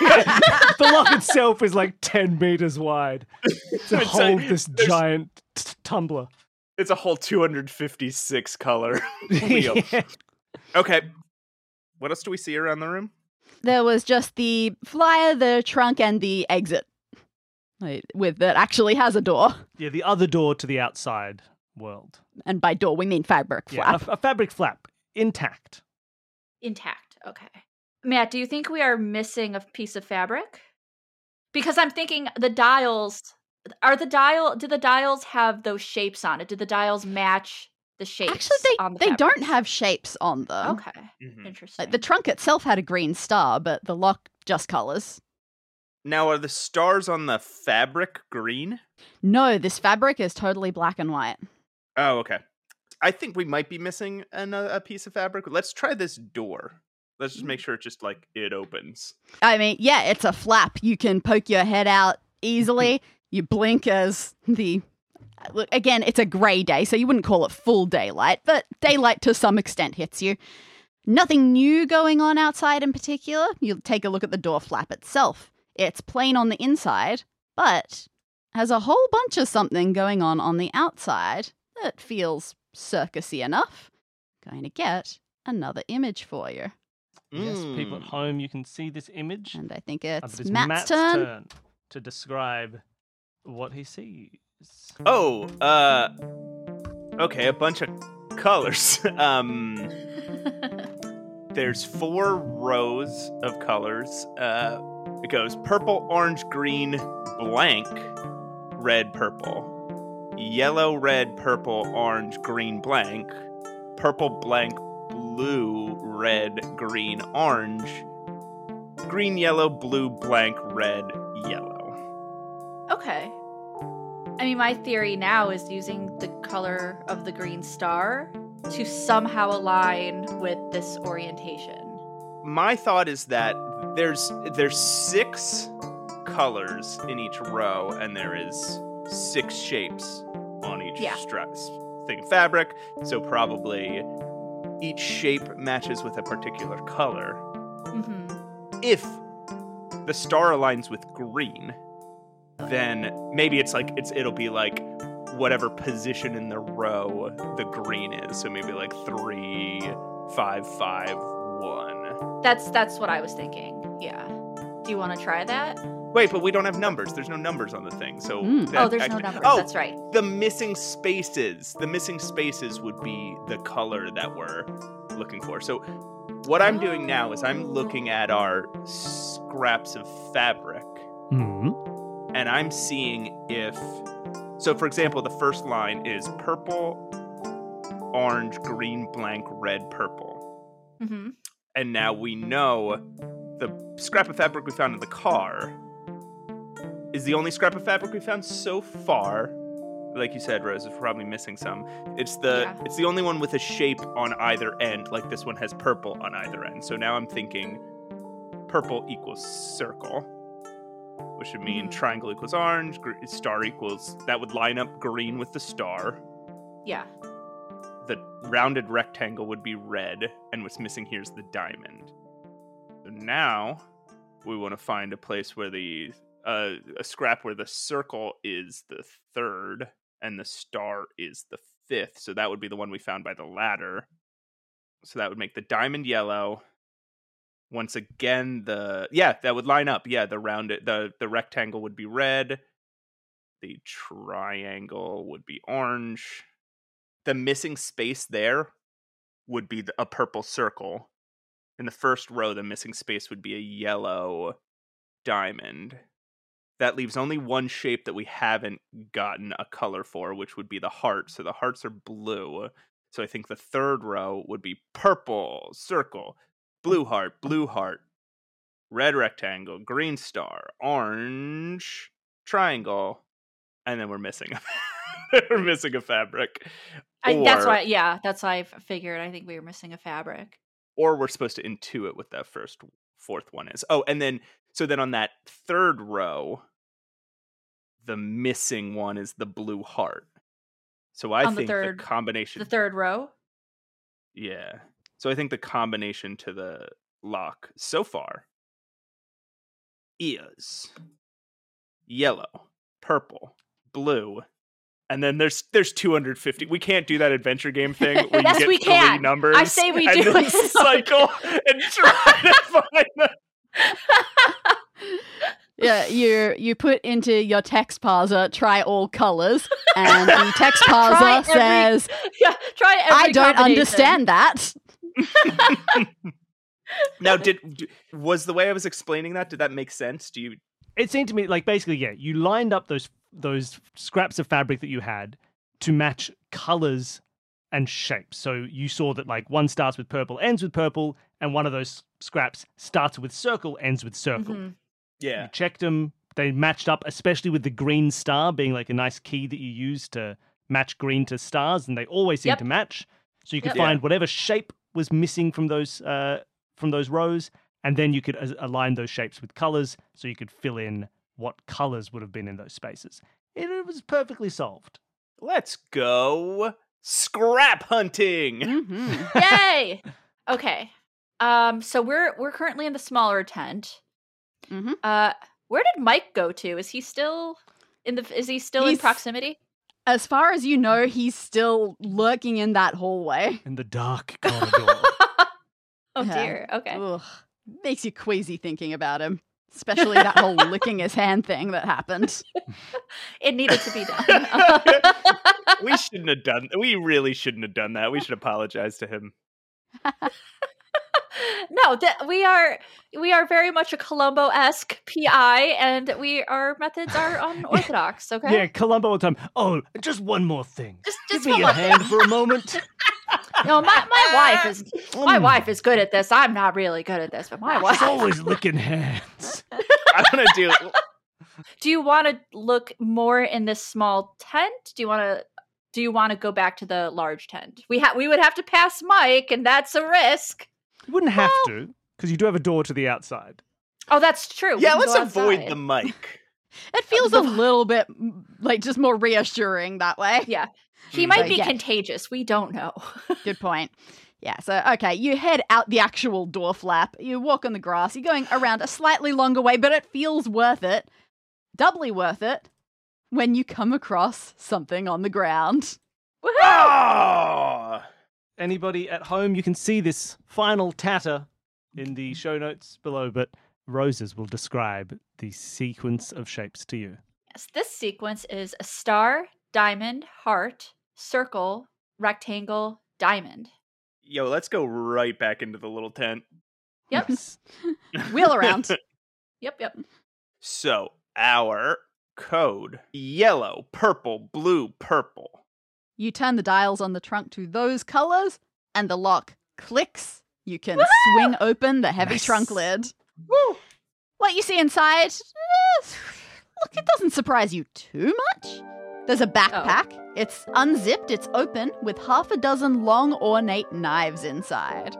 the lock itself is like ten meters wide to It's like- hold this there's- giant t- tumbler. It's a whole two hundred fifty-six color wheel. Yeah. Okay, what else do we see around the room? There was just the flyer, the trunk, and the exit. Like, with that actually has a door. Yeah, the other door to the outside world. And by door, we mean fabric Yeah, flap. a, a fabric flap, intact. Intact. Okay. Matt, do you think we are missing a piece of fabric? Because I'm thinking the dials are the dial do the dials have those shapes on it? Do the dials match the shapes Actually, on they, the they don't fabrics? have shapes on them. Okay. Mhm. Interesting. Like, the trunk itself had a green star, but the lock just colors. Now, are the stars on the fabric green? No, this fabric is totally black and white. Oh, okay. I think we might be missing an, a piece of fabric. Let's try this door. Let's just make sure it just like it opens. I mean, yeah, it's a flap. You can poke your head out easily. You blink as the... Look, again, it's a grey day, so you wouldn't call it full daylight, but daylight to some extent hits you. Nothing new going on outside in particular. You'll take a look at the door flap itself. It's plain on the inside, but has a whole bunch of something going on on the outside that feels circusy enough. Going to get another image for you. Yes, people at Mm. home, you can see this image. And I think Uh, it's but it's Matt's, turn. to describe what he sees. Oh, uh, okay, a bunch of colors. um, there's four rows of colors. Uh, it goes purple, orange, green, blank, red, purple, yellow, red, purple, orange, green, blank, purple, blank, blue, red, green, orange, green, yellow, blue, blank, red, yellow. Okay. I mean, my theory now is using the color of the green star to somehow align with this orientation. My thought is that there's there's six colors in each row, and there is six shapes on each Yeah. stra- thing of fabric. So probably each shape matches with a particular color. Mm-hmm. If the star aligns with green, then maybe it's like it's it'll be like whatever position in the row the green is. So maybe like three, five, five, one. That's that's what I was thinking. Yeah. Do you want to try that? Wait, but we don't have numbers. There's no numbers on the thing. So Mm. that Oh, there's actually- no numbers. Oh, That's right. the missing spaces. The missing spaces would be the color that we're looking for. So what I'm doing now is I'm looking at our scraps of fabric, Hmm. and I'm seeing if so for example, the first line is purple, orange, green, blank, red, purple. Mm-hmm. And now we know the scrap of fabric we found in the car is the only scrap of fabric we found so far. Like you said, Rose, is probably missing some. It's the Yeah. it's the only one with a shape on either end. Like this one has purple on either end. So now I'm thinking purple equals circle, which would mean Mhm. triangle equals orange, gr- star equals, that would line up green with the star. Yeah. The rounded rectangle would be red, and what's missing here is the diamond. So now we want to find a place where the uh, a scrap where the circle is the third and the star is the fifth. So that would be the one we found by the ladder. So that would make the diamond yellow. Once again, the yeah, that would line up. Yeah, the rounded the the rectangle would be red. The triangle would be orange. The missing space there would be the, a purple circle. In the first row, the missing space would be a yellow diamond. That leaves only one shape that we haven't gotten a color for, which would be the heart. So the hearts are blue. So I think the third row would be purple circle, blue heart, blue heart, red rectangle, green star, orange triangle, and then we're missing a, we're missing a fabric. I, that's Or- why. Yeah, that's why I f- figured. I think we were missing a fabric. Or we're supposed to intuit what that first fourth one is. Oh, and then so then on that third row, the missing one is the blue heart. So I On the think third- the combination The third row. Yeah. So I think the combination to the lock so far is yellow, purple, blue, and then there's there's two hundred fifty. We can't do that adventure game thing where you Yes, get we three can. numbers. I say we and do then it. cycle and try to find them. Yeah, you you put into your text parser, try all colors, and the text parser Try every- says, Yeah, try every I don't combination. understand that. Now, did d- was the way I was explaining that? Did that make sense? Do you? It seemed to me like basically, yeah, you lined up those those scraps of fabric that you had to match colors and shapes. So you saw that like one starts with purple, ends with purple, and one of those scraps starts with circle, ends with circle. Mhm. Yeah. You checked them; they matched up, especially with the green star being like a nice key that you use to match green to stars, and they always seem Yep. to match. So you could Yep. find Yeah. whatever shape was missing from those uh, from those rows, and then you could a- align those shapes with colors, so you could fill in what colors would have been in those spaces. It, it was perfectly solved. Let's go scrap hunting. Mm-hmm. Yay! Okay. Um. So we're we're currently in the smaller tent. Mhm. Uh. Where did Mike go to? Is he still in the? Is he still in He's- proximity? As far as you know, he's still lurking in that hallway. In the dark corridor. Oh Yeah. dear. Okay. Ugh. Makes you queasy thinking about him. Especially that whole licking his hand thing that happened. It needed to be done. We shouldn't have done. We really shouldn't have done that. We should apologize to him. No, th- we are we are very much a Columbo-esque P I, and we our methods are unorthodox. Okay. Yeah, Columbo all the time. Oh, just one more thing. Just Give just me one your more- hand for a moment. No, my, my wife is my Mm. wife is good at this. I'm not really good at this, but my wife. She's always licking hands. I want to do. Do you want to look more in this small tent? Do you want to do you want to go back to the large tent? We ha- we would have to pass Mike, and that's a risk. You wouldn't have well, to, because you do have a door to the outside. Oh, that's true. Yeah, let's avoid the mic. It feels a little bit like just more reassuring that way. Yeah. He might so, be yeah. contagious. We don't know. Good point. Yeah, so, okay, you head out the actual door flap. You walk on the grass. You're going around a slightly longer way, but it feels worth it. Doubly worth it when you come across something on the ground. Oh! Anybody at home, you can see this final tatter in the show notes below, but Roses will describe the sequence of shapes to you. Yes, this sequence is a star, diamond, heart, circle, rectangle, diamond. Yo, let's go right back into the little tent. Yep. Yes. Wheel around. Yep, yep. So, our code, yellow, purple, blue, purple. You turn the dials on the trunk to those colors, and the lock clicks. You can Woo! swing open the heavy Nice. trunk lid. Woo! What you see inside, eh, look, it doesn't surprise you too much. There's a backpack. Oh. It's unzipped, it's open, with half a dozen long, ornate knives inside.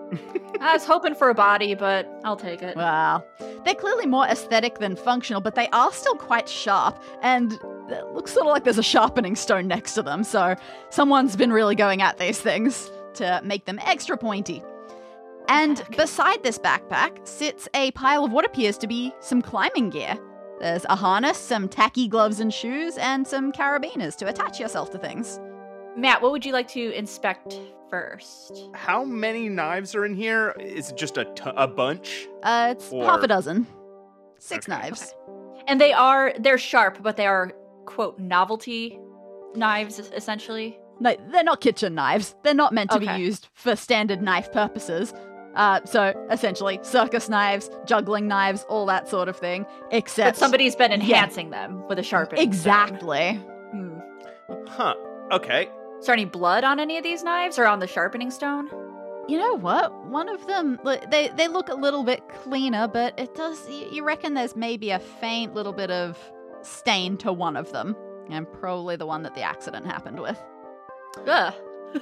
I was hoping for a body, but I'll take it. Well, they're clearly more aesthetic than functional, but they are still quite sharp, and it looks sort of like there's a sharpening stone next to them, so someone's been really going at these things to make them extra pointy. And beside this backpack sits a pile of what appears to be some climbing gear. There's a harness, some tacky gloves and shoes, and some carabiners to attach yourself to things. Matt, what would you like to inspect first? How many knives are in here? Is it just a, t- a bunch? Uh, it's or... half a dozen. Six okay. knives. Okay. And they are, they're sharp, but they are, quote, novelty knives, essentially? No, they're not kitchen knives. They're not meant to okay. be used for standard knife purposes. Uh, so, essentially, circus knives, juggling knives, all that sort of thing, except... But somebody's been enhancing yeah. them with a sharpening Exactly. Hmm. Huh. Okay. Is there any blood on any of these knives or on the sharpening stone? You know what? One of them, they, they look a little bit cleaner, but it does... You reckon there's maybe a faint little bit of stain to one of them, and probably the one that the accident happened with. Ugh.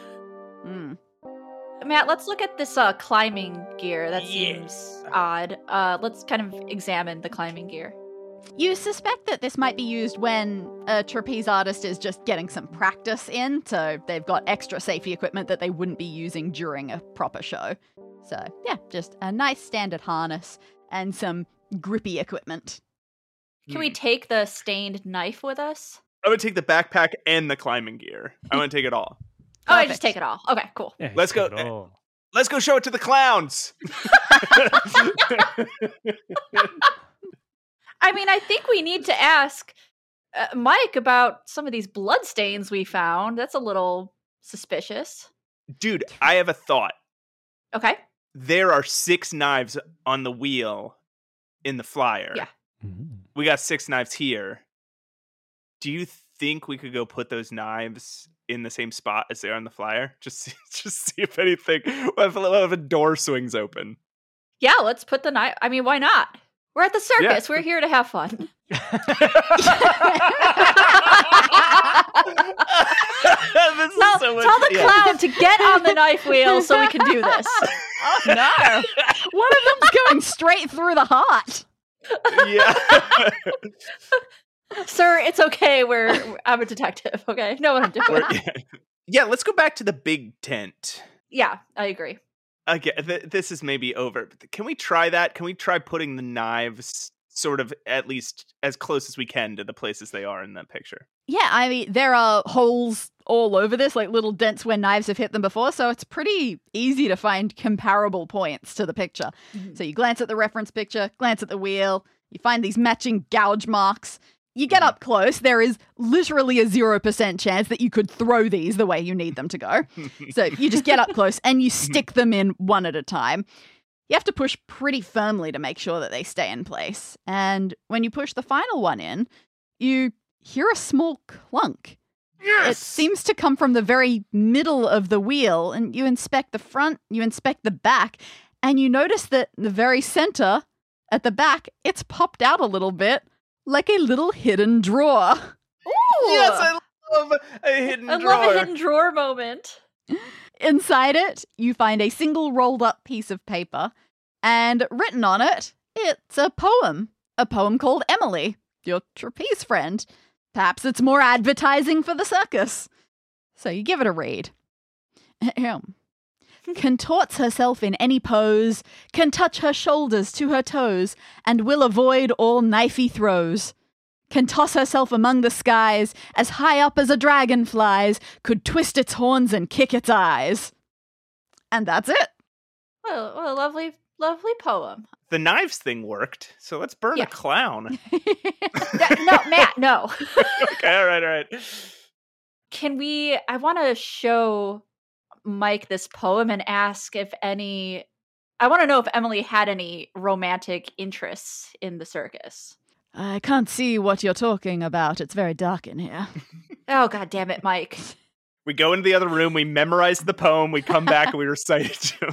Hmm. Matt, let's look at this uh, climbing gear. That yeah. seems odd. Uh, let's kind of examine the climbing gear. You suspect that this might be used when a trapeze artist is just getting some practice in, so they've got extra safety equipment that they wouldn't be using during a proper show. So, yeah, just a nice standard harness and some grippy equipment. Can hmm. we take the stained knife with us? I'm going to take the backpack and the climbing gear. I'm going to take it all. Oh, I just take it all. Okay, cool. Yeah, Let's go. Uh, let's go show it to the clowns. I mean, I think we need to ask uh, Mike about some of these blood stains we found. That's a little suspicious. Dude, I have a thought. Okay. There are six knives on the wheel in the flyer. Yeah. Mm-hmm. We got six knives here. Do you think we could go put those knives in the same spot as they are on the flyer? Just see, just see if anything, what if, what if a door swings open? Yeah, let's put the knife. I mean, why not? We're at the circus. Yeah. We're here to have fun. this tell, is so much, tell the yeah. clown to get on the knife wheel so we can do this. Oh, no. One of them's going straight through the heart. Yeah. Sir, it's okay. We're I'm a detective. Okay, know what I'm doing. yeah. yeah, let's go back to the big tent. Yeah, I agree. Okay, th- this is maybe over. Can we try that? Can we try putting the knives sort of at least as close as we can to the places they are in that picture? Yeah, I mean, there are holes all over this, like little dents where knives have hit them before, so it's pretty easy to find comparable points to the picture. Mm-hmm. So you glance at the reference picture, glance at the wheel, you find these matching gouge marks. You get up close, there is literally a zero percent chance that you could throw these the way you need them to go. So you just get up close and you stick them in one at a time. You have to push pretty firmly to make sure that they stay in place. And when you push the final one in, you hear a small clunk. Yes! It seems to come from the very middle of the wheel, and you inspect the front, you inspect the back, and you notice that the very center, at the back, it's popped out a little bit, like a little hidden drawer. Ooh! Yes, I love a hidden I drawer. love a hidden drawer moment. Inside it, you find a single rolled up piece of paper, and written on it, it's a poem. A poem called Emily, your trapeze friend. Perhaps it's more advertising for the circus. So you give it a read. Ahem. Contorts herself in any pose, can touch her shoulders to her toes, and will avoid all knifey throws. Can toss herself among the skies, as high up as a dragon flies, could twist its horns and kick its eyes. And that's it. Well, what a lovely, lovely poem. The knives thing worked, so let's burn Yeah. a clown. Yeah, no, Matt, no. Okay, all right, all right. Can we, I want to show Mike this poem and ask if any, I want to know if Emily had any romantic interests in the circus. I can't see what you're talking about. It's very dark in here. Oh, God damn it, Mike. We go into the other room, we memorize the poem, we come back and we recite it to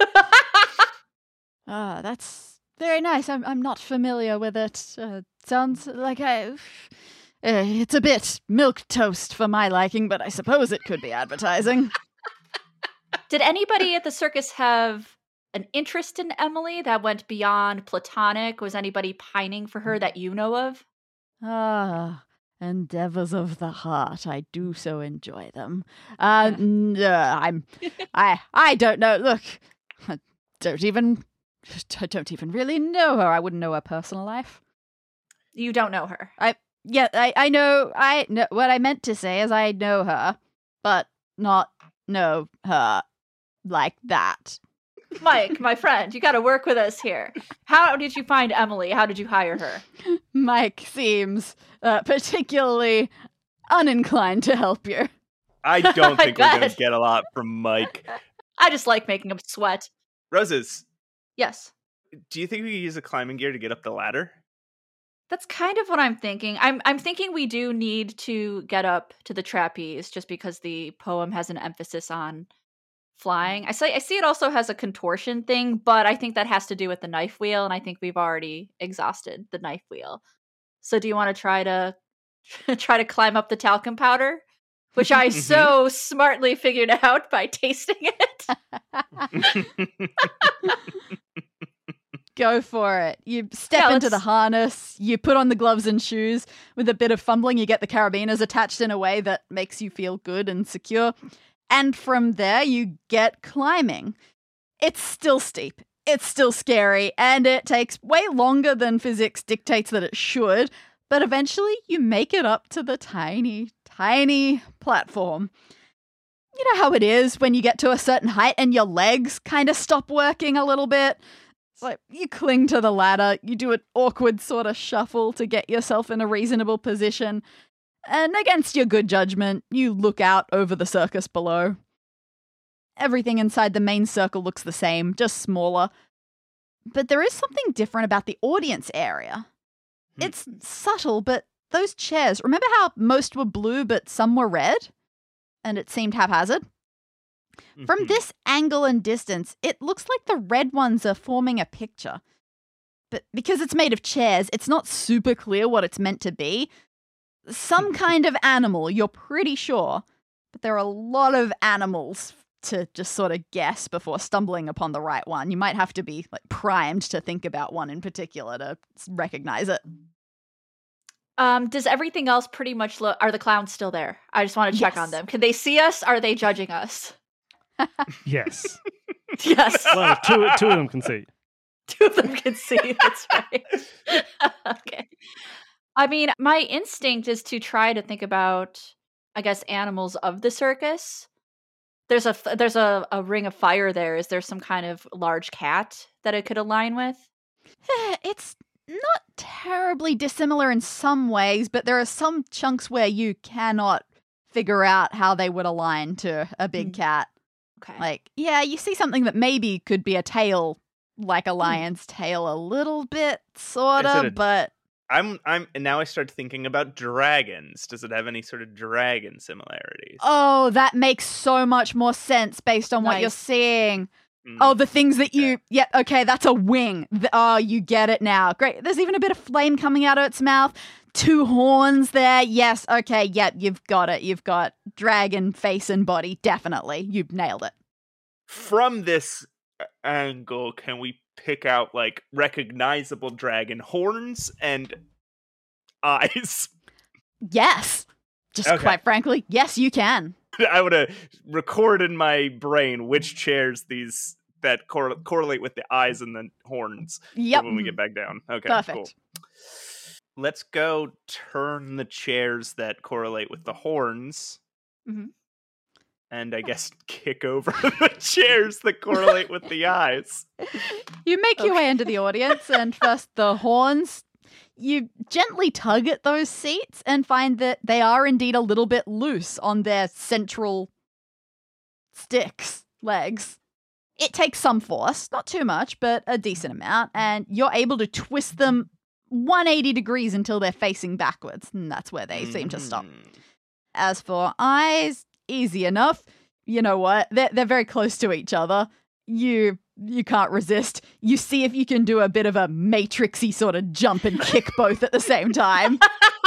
Ah, that's very nice. I'm I'm not familiar with it. Uh, sounds like I. Uh, it's a bit milk toast for my liking, but I suppose it could be advertising. Did anybody at the circus have an interest in Emily that went beyond platonic? Was anybody pining for her that you know of? Ah, endeavors of the heart. I do so enjoy them. Uh, n- uh I'm. I I don't know. Look, I don't even. I don't even really know her. I wouldn't know her personal life. You don't know her. Yeah, I, I know, I know, what I meant to say is I know her, but not know her like that. Mike, my friend, you got to work with us here. How did you find Emily? How did you hire her? Mike seems uh, particularly uninclined to help you. I don't I think we're going bet. to get a lot from Mike. I just like making him sweat. Roses, Yes. do you think we could use a climbing gear to get up the ladder? That's kind of what I'm thinking. I'm I'm thinking we do need to get up to the trapeze just because the poem has an emphasis on flying. I say I see it also has a contortion thing, but I think that has to do with the knife wheel, and I think we've already exhausted the knife wheel. So do you want to try to try to climb up the talcum powder? Which I so smartly figured out by tasting it. Go for it. You step Yeah, into the let's- harness, you put on the gloves and shoes. With a bit of fumbling, you get the carabiners attached in a way that makes you feel good and secure. And from there, you get climbing. It's still steep, it's still scary, and it takes way longer than physics dictates that it should. But eventually, you make it up to the tiny, tiny platform. You know how it is when you get to a certain height and your legs kind of stop working a little bit? It's like you cling to the ladder, you do an awkward sort of shuffle to get yourself in a reasonable position, and against your good judgment, you look out over the circus below. Everything inside the main circle looks the same, just smaller. But there is something different about the audience area. It's subtle, but those chairs, remember how most were blue but some were red? And it seemed haphazard? From Mhm. this angle and distance, it looks like the red ones are forming a picture. But because it's made of chairs, it's not super clear what it's meant to be. Some kind of animal, you're pretty sure. But there are a lot of animals to just sort of guess before stumbling upon the right one. You might have to be like primed to think about one in particular to s- recognize it. Um, does everything else pretty much look? Are the clowns still there? I just want to check on Yes. them. Can they see us? Are they judging us? Yes. Yes. Well, two, two of them can see. Two of them can see. That's right. Okay. I mean, my instinct is to try to think about, I guess, animals of the circus. There's a f- there's a, a ring of fire there. Is there some kind of large cat that it could align with? It's not terribly dissimilar in some ways, but there are some chunks where you cannot figure out how they would align to a big Mm. cat. Okay. Like, yeah, you see something that maybe could be a tail, like a lion's tail, a little bit, sort Is it of, a- but I'm I'm and now I start thinking about dragons. Does it have any sort of dragon similarities? oh, that makes so much more sense based on what you're Nice. seeing. Mm. Oh, the things that you, yeah, okay, that's a wing. The, oh, you get it now. Great. There's even a bit of flame coming out of its mouth. Two horns there. Yes, okay, yep, you've got it. You've got dragon face and body. Definitely. You've nailed it. From this angle, can we pick out, like, recognizable dragon horns and eyes? Yes. Just Okay. quite frankly, yes, you can. I would have record in my brain which chairs these that cor- correlate with the eyes and the horns Yep. when we get back down. Okay, Perfect. cool. Let's go turn the chairs that correlate with the horns. Mhm. And I guess kick over the chairs that correlate with the eyes. You make your way into the audience, and first the horns. You gently tug at those seats and find that they are indeed a little bit loose on their central sticks, legs. It takes some force, not too much, but a decent amount, and you're able to twist them one hundred eighty degrees until they're facing backwards, and that's where they seem to stop. Mm. As for eyes, easy enough. You know what? They're, they're very close to each other. You you can't resist. You see if you can do a bit of a matrixy sort of jump and kick both at the same time.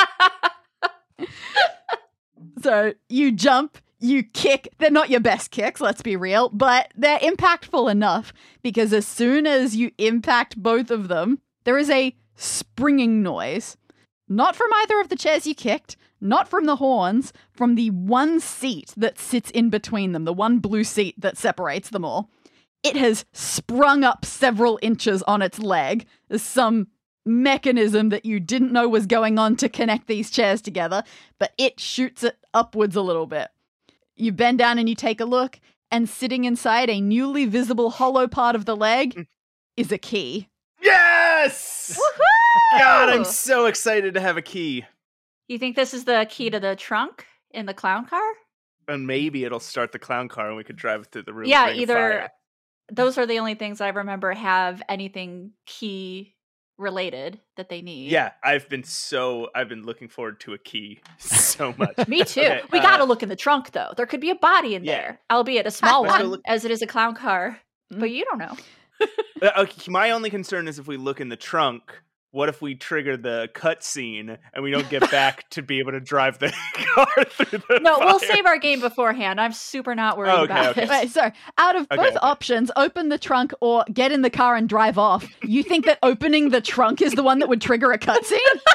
So you jump, you kick. They're not your best kicks, let's be real, but they're impactful enough because as soon as you impact both of them, there is a springing noise. Not from either of the chairs you kicked, not from the horns, from the one seat that sits in between them, the one blue seat that separates them all. It has sprung up several inches on its leg. There's some mechanism that you didn't know was going on to connect these chairs together, but it shoots it upwards a little bit. You bend down and you take a look, and sitting inside a newly visible hollow part of the leg is a key. Yes! Woohoo! God, I'm so excited to have a key. You think this is the key to the trunk in the clown car? And maybe it'll start the clown car and we could drive it through the room. Yeah, Ring of either Fire. those are the only things I remember have anything key related that they need. Yeah, I've been so I've been looking forward to a key so much. Me too. Okay, we uh, gotta look in the trunk though. There could be a body in Yeah. there, albeit a small Let's go one, look- as it is a clown car. But you don't know. Uh, okay, my only concern is if we look in the trunk, what if we trigger the cutscene and we don't get back to be able to drive the car through the No, we'll fire? save our game beforehand. I'm super not worried Okay, about okay. it. Wait, so out of Okay, both okay. options, open the trunk or get in the car and drive off, you think that opening the trunk is the one that would trigger a cutscene?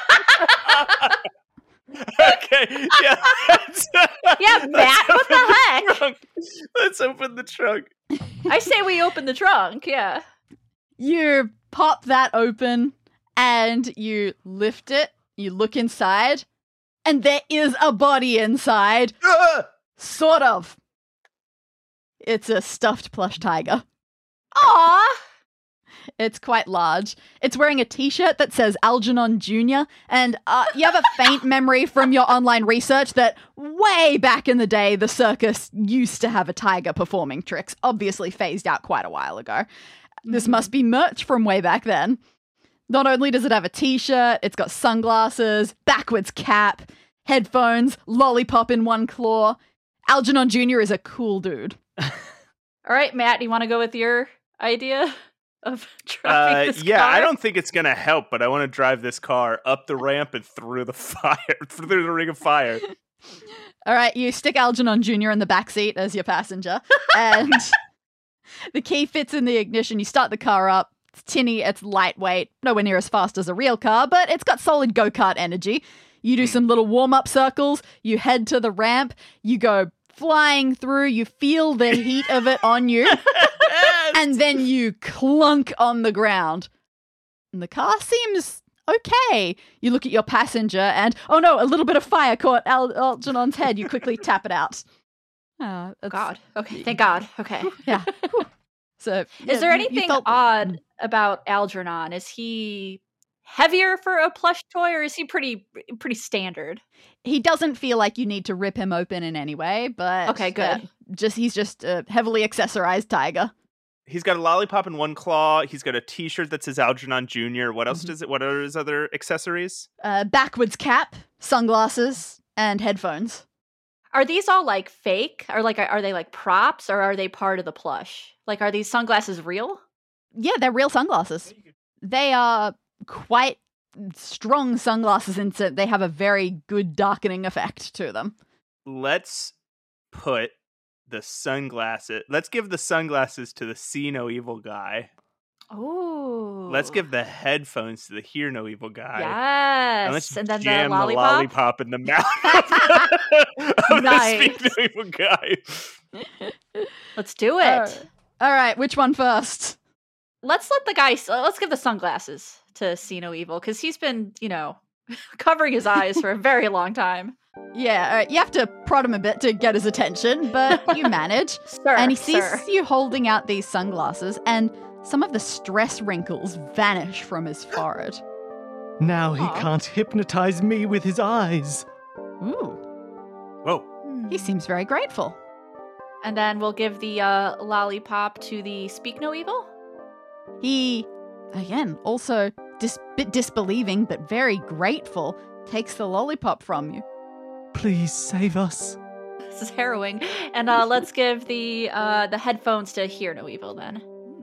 Okay, yeah. let's- Yeah, let's Matt, what open the heck? trunk. Let's open the trunk. I say we open the trunk, yeah. You pop that open and you lift it, you look inside, and there is a body inside. Ah! Sort of. It's a stuffed plush tiger. Aw! It's quite large. It's wearing a t-shirt that says Algernon Junior And uh, you have a faint memory from your online research that way back in the day, the circus used to have a tiger performing tricks, obviously phased out quite a while ago. This must be merch from way back then. Not only does it have a t-shirt, it's got sunglasses, backwards cap, headphones, lollipop in one claw. Algernon Junior is a cool dude. All right, Matt, do you want to go with your idea of driving Uh, this yeah, car? I don't think it's gonna help, but I want to drive this car up the ramp and through the fire, through the ring of fire. All right, you stick Algernon Junior in the back seat as your passenger, and the key fits in the ignition. You start the car up. It's tinny, it's lightweight, nowhere near as fast as a real car, but it's got solid go-kart energy. You do some little warm-up circles. You head to the ramp. You go flying through. You feel the heat of it on you. And then you clunk on the ground. And the car seems okay. You look at your passenger and, oh no, a little bit of fire caught Al- Algernon's head. You quickly tap it out. Uh, it's- God. Okay, thank God. Okay. Yeah. Whew. So, yeah, Is there you- you anything felt- odd about Algernon? Is he heavier for a plush toy, or is he pretty pretty standard? He doesn't feel like you need to rip him open in any way, but Okay, good. yeah, just he's just a heavily accessorized tiger. He's got a lollipop in one claw. He's got a T-shirt that says Algernon Junior What else Mhm. does it? What are his other accessories? Uh, backwards cap, sunglasses, and headphones. Are these all like fake? Or like are they like props or are they part of the plush? Like are these sunglasses real? Yeah, they're real sunglasses. They are quite strong sunglasses in that they have a very good darkening effect to them. Let's put the sunglasses. Let's give the sunglasses to the see no evil guy. Oh. Let's give the headphones to the hear no evil guy. Yes. And let's and then jam the lollipop. the lollipop in the mouth of Nice. the speak no evil guy. Let's do it. Uh, all right, which one first? Let's let the guy. Let's give the sunglasses to See No Evil because he's been, you know, covering his eyes for a very long time. Yeah, all right, you have to prod him a bit to get his attention, but you manage. Sir, and he sees sir. you holding out these sunglasses, and some of the stress wrinkles vanish from his forehead. Now he Aw. can't hypnotize me with his eyes. Ooh, Whoa. he seems very grateful. And then we'll give the uh, lollipop to the Speak No Evil. He, again, also dis- bit disbelieving but very grateful, takes the lollipop from you. Please save us. This is harrowing. And uh, let's give the uh, the headphones to Hear No Evil then.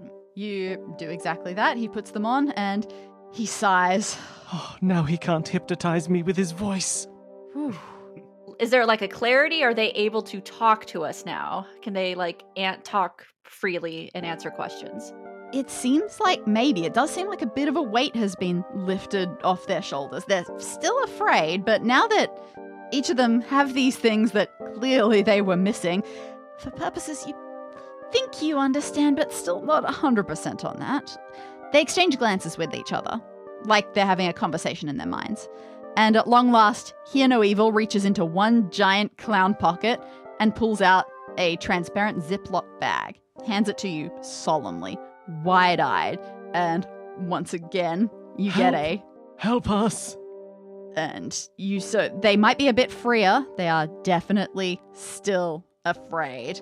You do exactly that. He puts them on and he sighs. Oh, now he can't hypnotize me with his voice. Whew. Is there like a clarity? Are they able to talk to us now? Can they like ant talk freely and answer questions? It seems like maybe. It does seem like a bit of a weight has been lifted off their shoulders. They're still afraid, but now that each of them have these things that clearly they were missing, for purposes you think you understand, but still not one hundred percent on that, they exchange glances with each other, like they're having a conversation in their minds. And at long last, Hear No Evil reaches into one giant clown pocket and pulls out a transparent Ziploc bag, hands it to you solemnly, wide-eyed, and once again, you get a... Help us. And you so they might be a bit freer. They are definitely still afraid.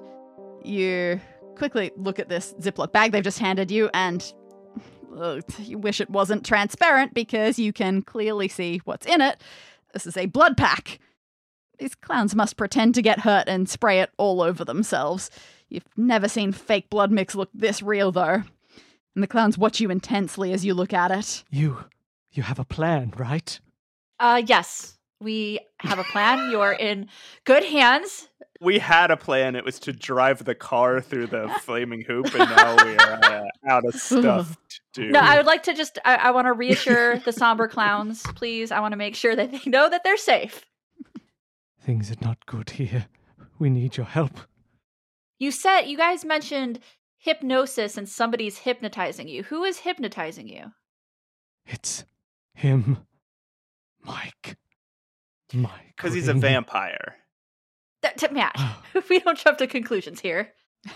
You quickly look at this Ziploc bag they've just handed you, and uh, you wish it wasn't transparent because you can clearly see what's in it. This is a blood pack. These clowns must pretend to get hurt and spray it all over themselves. You've never seen fake blood mix look this real, though. And the clowns watch you intensely as you look at it. You, you have a plan, right? Uh, yes, we have a plan. You're in good hands. We had a plan. It was to drive the car through the flaming hoop, and now we are uh, out of stuff to do. No, I would like to just, I, I want to reassure the somber clowns, please. I want to make sure that they know that they're safe. Things are not good here. We need your help. You said, you guys mentioned hypnosis and somebody's hypnotizing you. Who is hypnotizing you? It's him. Mike. Mike. Because he's a Ring. vampire. Th- t- Matt, we don't jump to conclusions here.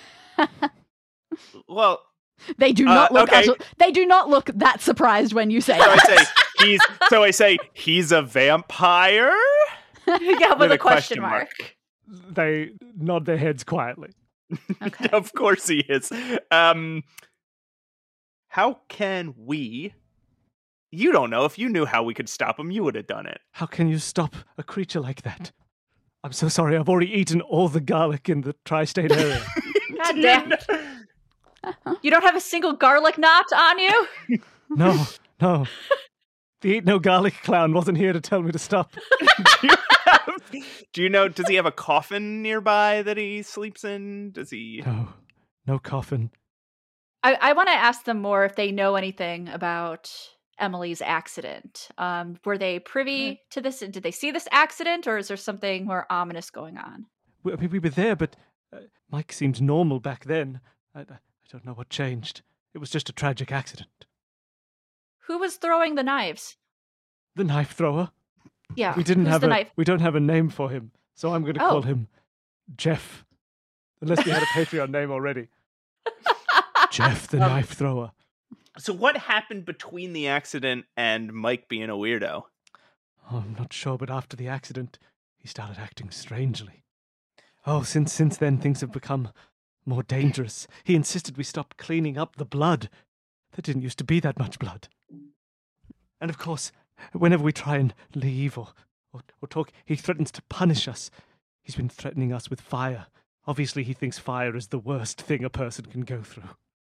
Well, They do Uh, not look. okay. utter- they do not look that surprised when you say so I that. say he's. So I say he's a vampire. Yeah, with, With a a question question mark. mark. They nod their heads quietly. Okay. Of course he is. Um, how can we? You don't know. If you knew how we could stop him, you would have done it. How can you stop a creature like that? I'm so sorry. I've already eaten all the garlic in the tri-state area. God damn. You don't have a single garlic knot on you? No, no. The Eat No Garlic clown wasn't here to tell me to stop. do, you have, do you know? Does he have a coffin nearby that he sleeps in? Does he? No, no coffin. I, I want to ask them more if they know anything about Emily's accident. Um, were they privy to this? Did they see this accident, or is there something more ominous going on? We, I mean, we were there, but uh, Mike seemed normal back then. I, I I don't know what changed. It was just a tragic accident. Who was throwing the knives? The knife thrower. Yeah, We didn't who's have the a knife? we don't have a name for him, so I'm going to Oh. call him Jeff. Unless we had a Patreon name already. Jeff the Um, knife thrower. So what happened between the accident and Mike being a weirdo? Oh, I'm not sure, but after the accident, he started acting strangely. Oh, since since then things have become more dangerous. He insisted we stop cleaning up the blood. There didn't used to be that much blood. And of course, whenever we try and leave or, or, or talk, he threatens to punish us. He's been threatening us with fire. Obviously, he thinks fire is the worst thing a person can go through.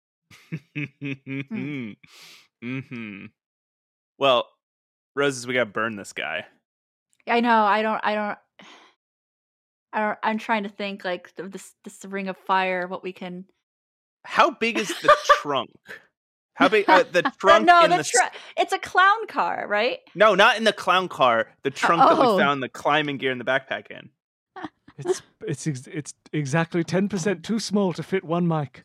mm-hmm. Well, Roses, we gotta burn this guy. I know. I don't. I don't. I don't I'm trying to think like th- this this ring of fire. What we can. How big is the trunk? How big? Uh, the trunk no, in the the. tr- it's a clown car, right? No, not in the clown car. The trunk that Oh. we found the climbing gear in the backpack in. It's it's ex- it's exactly ten percent too small to fit one mic.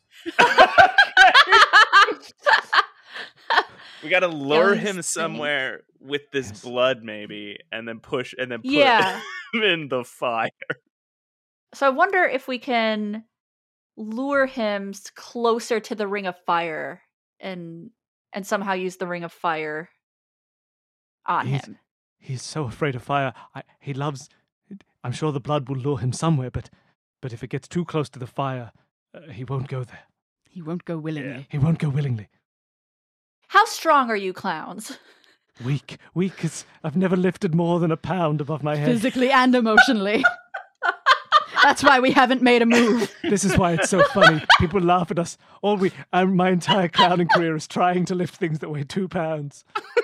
We gotta lure Young him Sting. somewhere with this Yes. blood, maybe, and then push, and then put Yeah. him in the fire. So I wonder if we can lure him s- closer to the ring of fire and and somehow use the ring of fire on He's- him. He's so afraid of fire. I, he loves. I'm sure the blood will lure him somewhere, but but if it gets too close to the fire, uh, he won't go there. He won't go willingly. He won't go willingly. How strong are you, clowns? Weak, weak as I've never lifted more than a pound above my head. Physically and emotionally. That's why we haven't made a move. This is why it's so funny. People laugh at us. All we, uh, my entire clowning career is trying to lift things that weigh two pounds.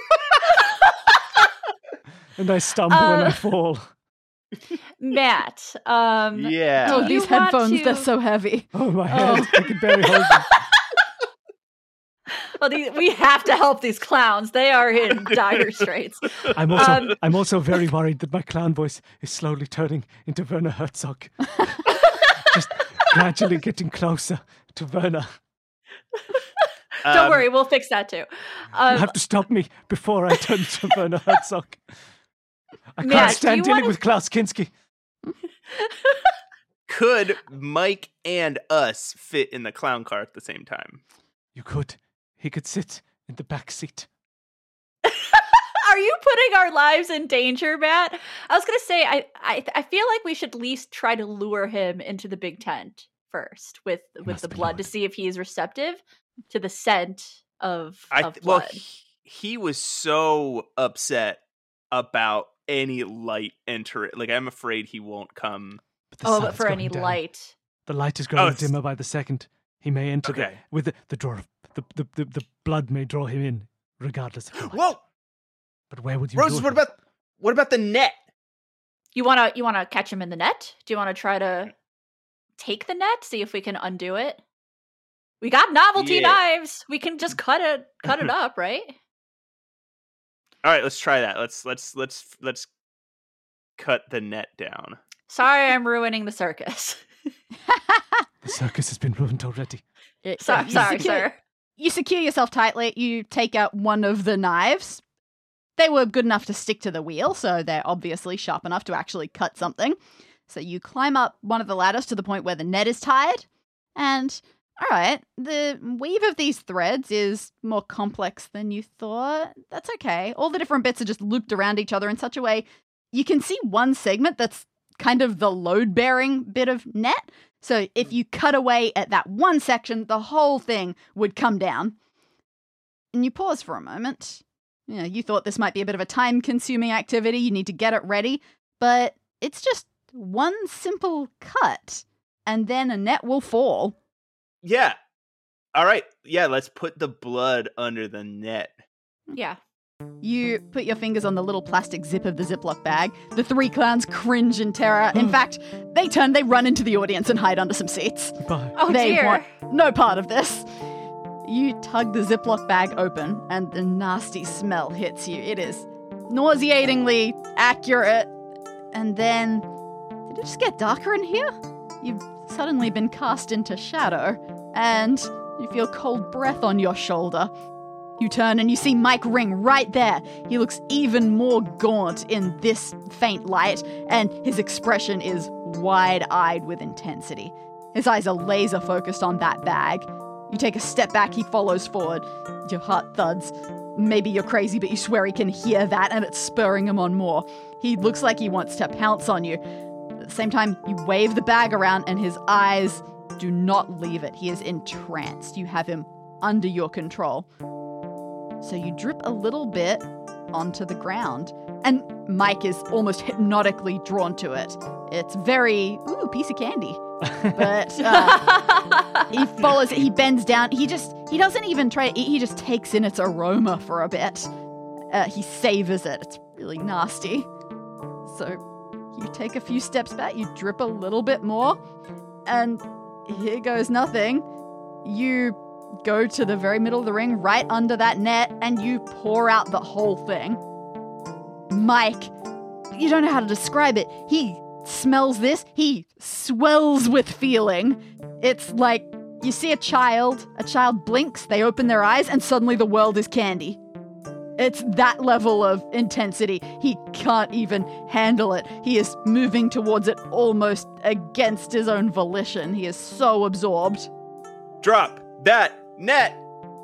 And I stumble and I Uh, fall. Matt, um Yeah. Oh, Do these you want headphones, they're to- so heavy. Oh, my head. I can barely hold them. well, these, we have to help these clowns. They are in dire straits. I'm also, Um, I'm also very worried that my clown voice is slowly turning into Werner Herzog. Just gradually getting closer to Werner. Don't Um, worry, we'll fix that too. You Um, have to stop me before I turn to Werner Herzog. I can't Matt, do stand you dealing wanna- with Klaus Kinski. Could Mike and us fit in the clown car at the same time? You could. He could sit in the back seat. Are you putting our lives in danger, Matt? I was gonna say, I, I, I feel like we should at least try to lure him into the big tent first with with must the be blood to lured. see if he is receptive to the scent of, I of th- well, blood. he, he was so upset about any light enter. Like, I'm afraid he won't come. But the Oh, but sun's for going any down. light. The light is growing Oh, it's- dimmer by the second. He may enter the, Okay. with the, the door of the, the, the, the blood may draw him in, regardless of the light. Whoa, But where would you Roses! lure What him? about what about the net? You wanna you wanna catch him in the net? Do you wanna try to take the net? See if we can undo it? We got novelty Yeah. knives. We can just cut it cut it up, right? All right, let's try that. Let's let's let's let's cut the net down. Sorry, I'm ruining the circus. The circus has been ruined already. Yeah, sorry, you sorry, secure- sir. You secure yourself tightly. You take out one of the knives. They were good enough to stick to the wheel, so they're obviously sharp enough to actually cut something. So you climb up one of the ladders to the point where the net is tied. And, all right, the weave of these threads is more complex than you thought. That's okay. All the different bits are just looped around each other in such a way you can see one segment that's kind of the load-bearing bit of net. So if you cut away at that one section, the whole thing would come down. And you pause for a moment. You know, you thought this might be a bit of a time-consuming activity. You need to get it ready. But it's just one simple cut, and then a net will fall. Yeah. All right. Yeah, let's put the blood under the net. Yeah. You put your fingers on the little plastic zip of the Ziploc bag. The three clowns cringe in terror. In fact, they turn, they run into the audience and hide under some seats. Goodbye. Oh They dear. want no part of this. You tug the Ziploc bag open, and the nasty smell hits you. It is nauseatingly accurate. And then, did it just get darker in here? You've suddenly been cast into shadow, and you feel cold breath on your shoulder. You turn and you see Mike Ring right there. He looks even more gaunt in this faint light, and his expression is wide-eyed with intensity. His eyes are laser focused on that bag. You take a step back, he follows forward. Your heart thuds. Maybe you're crazy, but you swear he can hear that, and it's spurring him on more. He looks like he wants to pounce on you. At the same time, you wave the bag around, and his eyes do not leave it. He is entranced. You have him under your control. So you drip a little bit onto the ground, And Mike is almost hypnotically drawn to it. It's very, ooh, piece of candy. But uh, he follows it, he bends down, he just, he doesn't even try to eat, he just takes in its aroma for a bit. Uh, he savors it, it's really nasty. So you take a few steps back, you drip a little bit more, and here goes nothing. You go to the very middle of the ring, right under that net, and you pour out the whole thing. Mike, you don't know how to describe it. He smells this, he swells with feeling. It's like you see a child, a child blinks, they open their eyes, and suddenly the world is candy. It's that level of intensity. He can't even handle it. He is moving towards it almost against his own volition. He is so absorbed. Drop that net.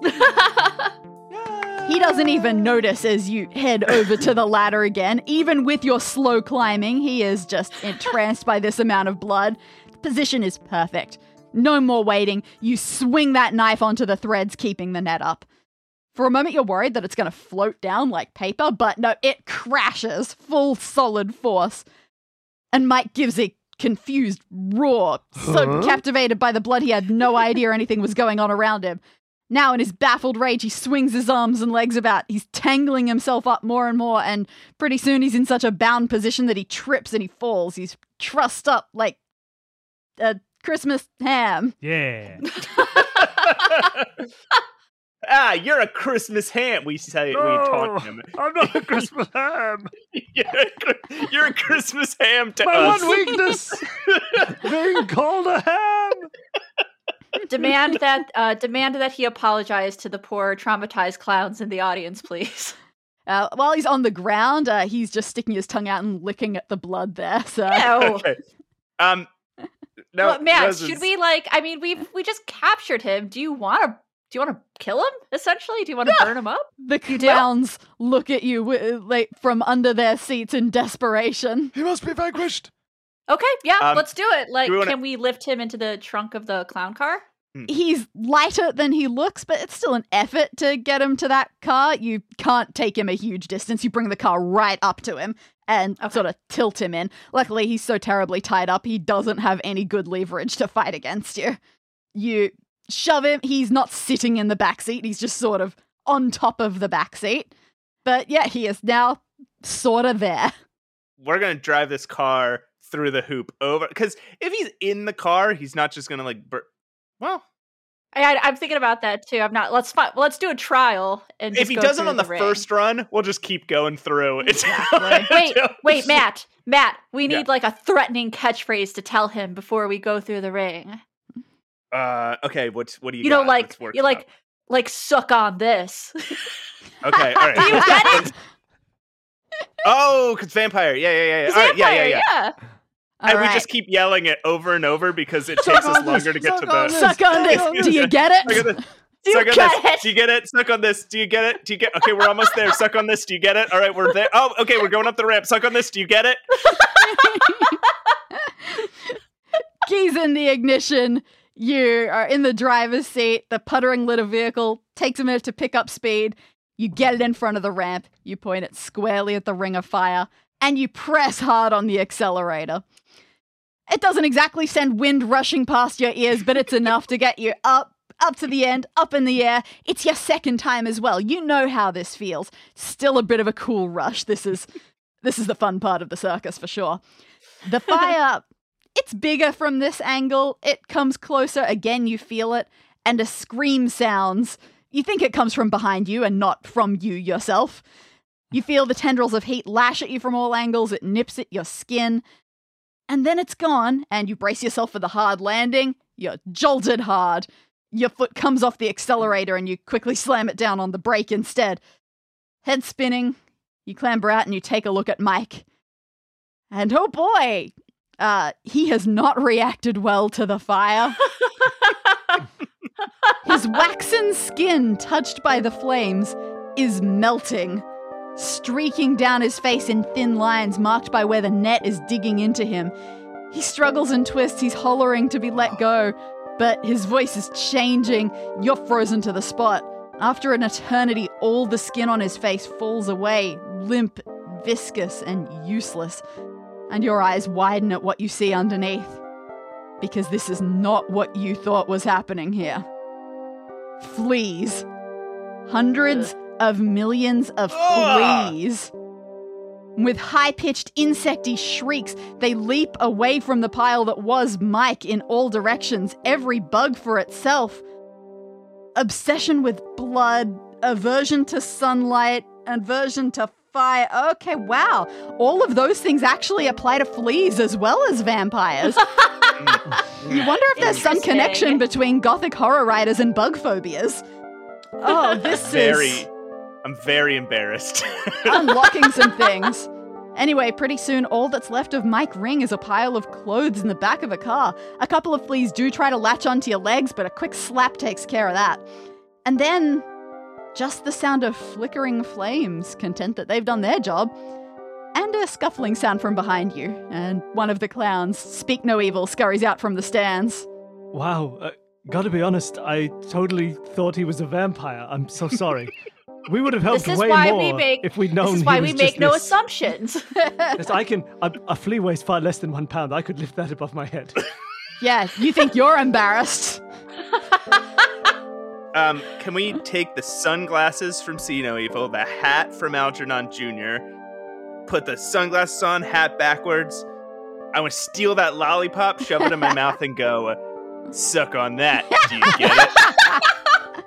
He doesn't even notice as you head over to the ladder again. Even with your slow climbing, he is just entranced by this amount of blood. The position is perfect. No more waiting. You swing that knife onto the threads, keeping the net up. For a moment, you're worried that it's going to float down like paper, but no, it crashes, full solid force. And Mike gives a confused roar, so huh? captivated by the blood he had no idea anything was going on around him. Now, in his baffled rage, he swings his arms and legs about. He's tangling himself up more and more, and pretty soon he's in such a bound position that he trips and he falls. He's trussed up like a Christmas ham. Yeah. Ah, you're a Christmas ham, we say. No, we taunt him. I'm not a Christmas ham. you're, a, you're a Christmas ham to My us. one weakness, being called a ham. Demand that uh, demand that he apologize to the poor traumatized clowns in the audience, please. Uh, while he's on the ground, uh, he's just sticking his tongue out and licking at the blood there. So, Ew. Okay. Um, no, well, Matt, Roses. should we like? I mean, we we just captured him. Do you want to? Do you want to kill him? Essentially, do you want to Yeah. burn him up? the clowns look at you wi- like from under their seats in desperation. He must be vanquished. Okay, yeah, Um, let's do it. Like, do we wanna- can we lift him into the trunk of the clown car? He's lighter than he looks, but it's still an effort to get him to that car. You can't take him a huge distance. You bring the car right up to him and Okay. sort of tilt him in. Luckily, he's so terribly tied up, he doesn't have any good leverage to fight against you. You shove him. He's not sitting in the backseat. He's just sort of on top of the backseat. But yeah, he is now sort of there. We're gonna drive this car through the hoop over, because if he's in the car, he's not just gonna like. Bur- well, I, I'm thinking about that too. I'm not. Let's fi- let's do a trial and if just he go does it through on the, ring. first run, we'll just keep going through. It's Wait, wait, Matt, Matt. We need Yeah. like a threatening catchphrase to tell him before we go through the ring. Uh, okay. What what do you? You know, got? like Let's work you it like out. like suck on this. Okay, all right. Do you get it? Oh, because vampire. Yeah, yeah, yeah. yeah. All right, yeah, yeah, Vampire, yeah. All And right. we just keep yelling it over and over because it takes us longer to get to suck on the. this. Suck on this. Do you get Suck on it? this. Do you Suck on get this. it? Do you get it? Suck on this. Do you get it? Do you get? Okay, we're almost there. Suck on this. Do you get it? All right, we're there. Oh, okay, we're going up the ramp. Suck on this. Do you get it? Keys in the ignition. You are in the driver's seat. The puttering little vehicle takes a minute to pick up speed. You get it in front of the ramp. You point it squarely at the ring of fire. And you press hard on the accelerator. It doesn't exactly send wind rushing past your ears, but it's enough to get you up, up to the end, up in the air. It's your second time as well. You know how this feels. Still a bit of a cool rush. This is this is the fun part of the circus for sure. The fire, it's bigger from this angle. It comes closer. Again, you feel it. And a scream sounds. You think it comes from behind you and not from you yourself. You feel the tendrils of heat lash at you from all angles. It nips at your skin. And then it's gone, and you brace yourself for the hard landing. You're jolted hard. Your foot comes off the accelerator, and you quickly slam it down on the brake instead. Head spinning, you clamber out, and you take a look at Mike. And oh boy, uh, he has not reacted well to the fire. His waxen skin, touched by the flames, is melting, streaking down his face in thin lines marked by where the net is digging into him. He struggles and twists, he's hollering to be let go, but his voice is changing. You're frozen to the spot. After an eternity, all the skin on his face falls away, limp, viscous and useless, and your eyes widen at what you see underneath. Because this is not what you thought was happening here. Fleas. Hundreds of millions of fleas. With high-pitched insecty shrieks, they leap away from the pile that was Mike in all directions, every bug for itself. Obsession with blood, aversion to sunlight, aversion to fire. Okay, wow. All of those things actually apply to fleas as well as vampires. You wonder if there's some connection between gothic horror writers and bug phobias. Oh, this very, is... I'm very embarrassed. unlocking some things. Anyway, pretty soon all that's left of Mike Ring is a pile of clothes in the back of a car. A couple of fleas do try to latch onto your legs, but a quick slap takes care of that. And then, just the sound of flickering flames, content that they've done their job, and a scuffling sound from behind you, and one of the clowns, Speak No Evil, scurries out from the stands. Wow, uh, gotta be honest, I totally thought he was a vampire. I'm so sorry. We would have helped This is way why more we make. if we'd known This is he why was we just make no this- assumptions. Yes, I can. A, a flea weighs far less than one pound. I could lift that above my head. Yeah, you think you're embarrassed? Um, can we take the sunglasses from See No Evil, the hat from Algernon Junior, put the sunglasses on, hat backwards? I want to steal that lollipop, shove it in my mouth, and go, suck on that. Do you get it?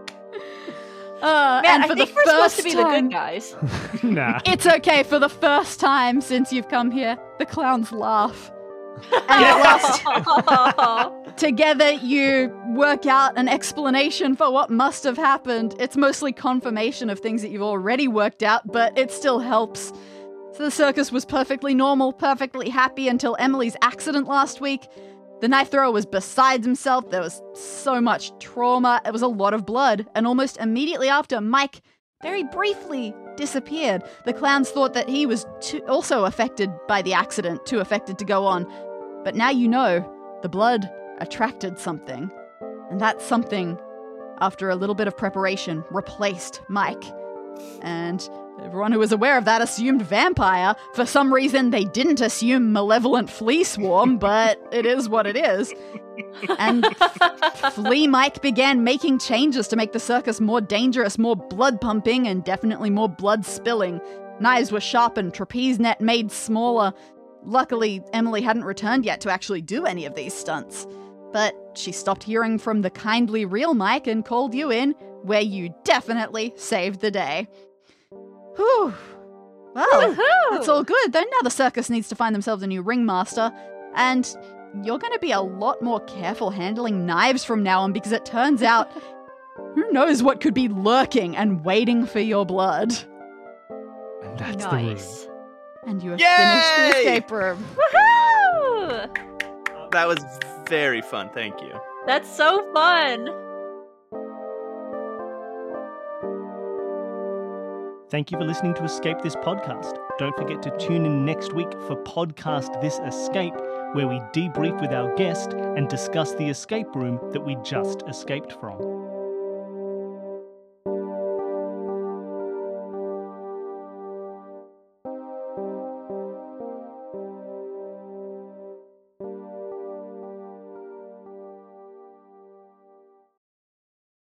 Uh, Man, and I for think the we're supposed first to be the time, good guys. Nah. It's okay, for the first time since you've come here, the clowns laugh. And at last, together you work out an explanation for what must have happened. It's mostly confirmation of things that you've already worked out, but it still helps. So the circus was perfectly normal, perfectly happy until Emily's accident last week. The knife thrower was beside himself. There was so much trauma. It was a lot of blood. And almost immediately after, Mike very briefly disappeared. The clowns thought that he was too, also affected by the accident, too affected to go on. But now you know, the blood attracted something. And that something, after a little bit of preparation, replaced Mike. And everyone who was aware of that assumed vampire. For some reason, they didn't assume malevolent flea swarm, but it is what it is. And Flea Mike began making changes to make the circus more dangerous, more blood pumping, and definitely more blood spilling. Knives were sharpened, trapeze net made smaller. Luckily, Emily hadn't returned yet to actually do any of these stunts. But she stopped hearing from the kindly real Mike and called you in, where you definitely saved the day. Whew. Well, that's all good. Though now the circus needs to find themselves a new ringmaster, and you're going to be a lot more careful handling knives from now on, because it turns out, who knows what could be lurking and waiting for your blood. And that's Nice. And you have Yay! finished the escape room. Woohoo! That was very fun. Thank you. That's so fun. Thank you for listening to Escape This Podcast. Don't forget to tune in next week for Podcast This Escape, where we debrief with our guest and discuss the escape room that we just escaped from.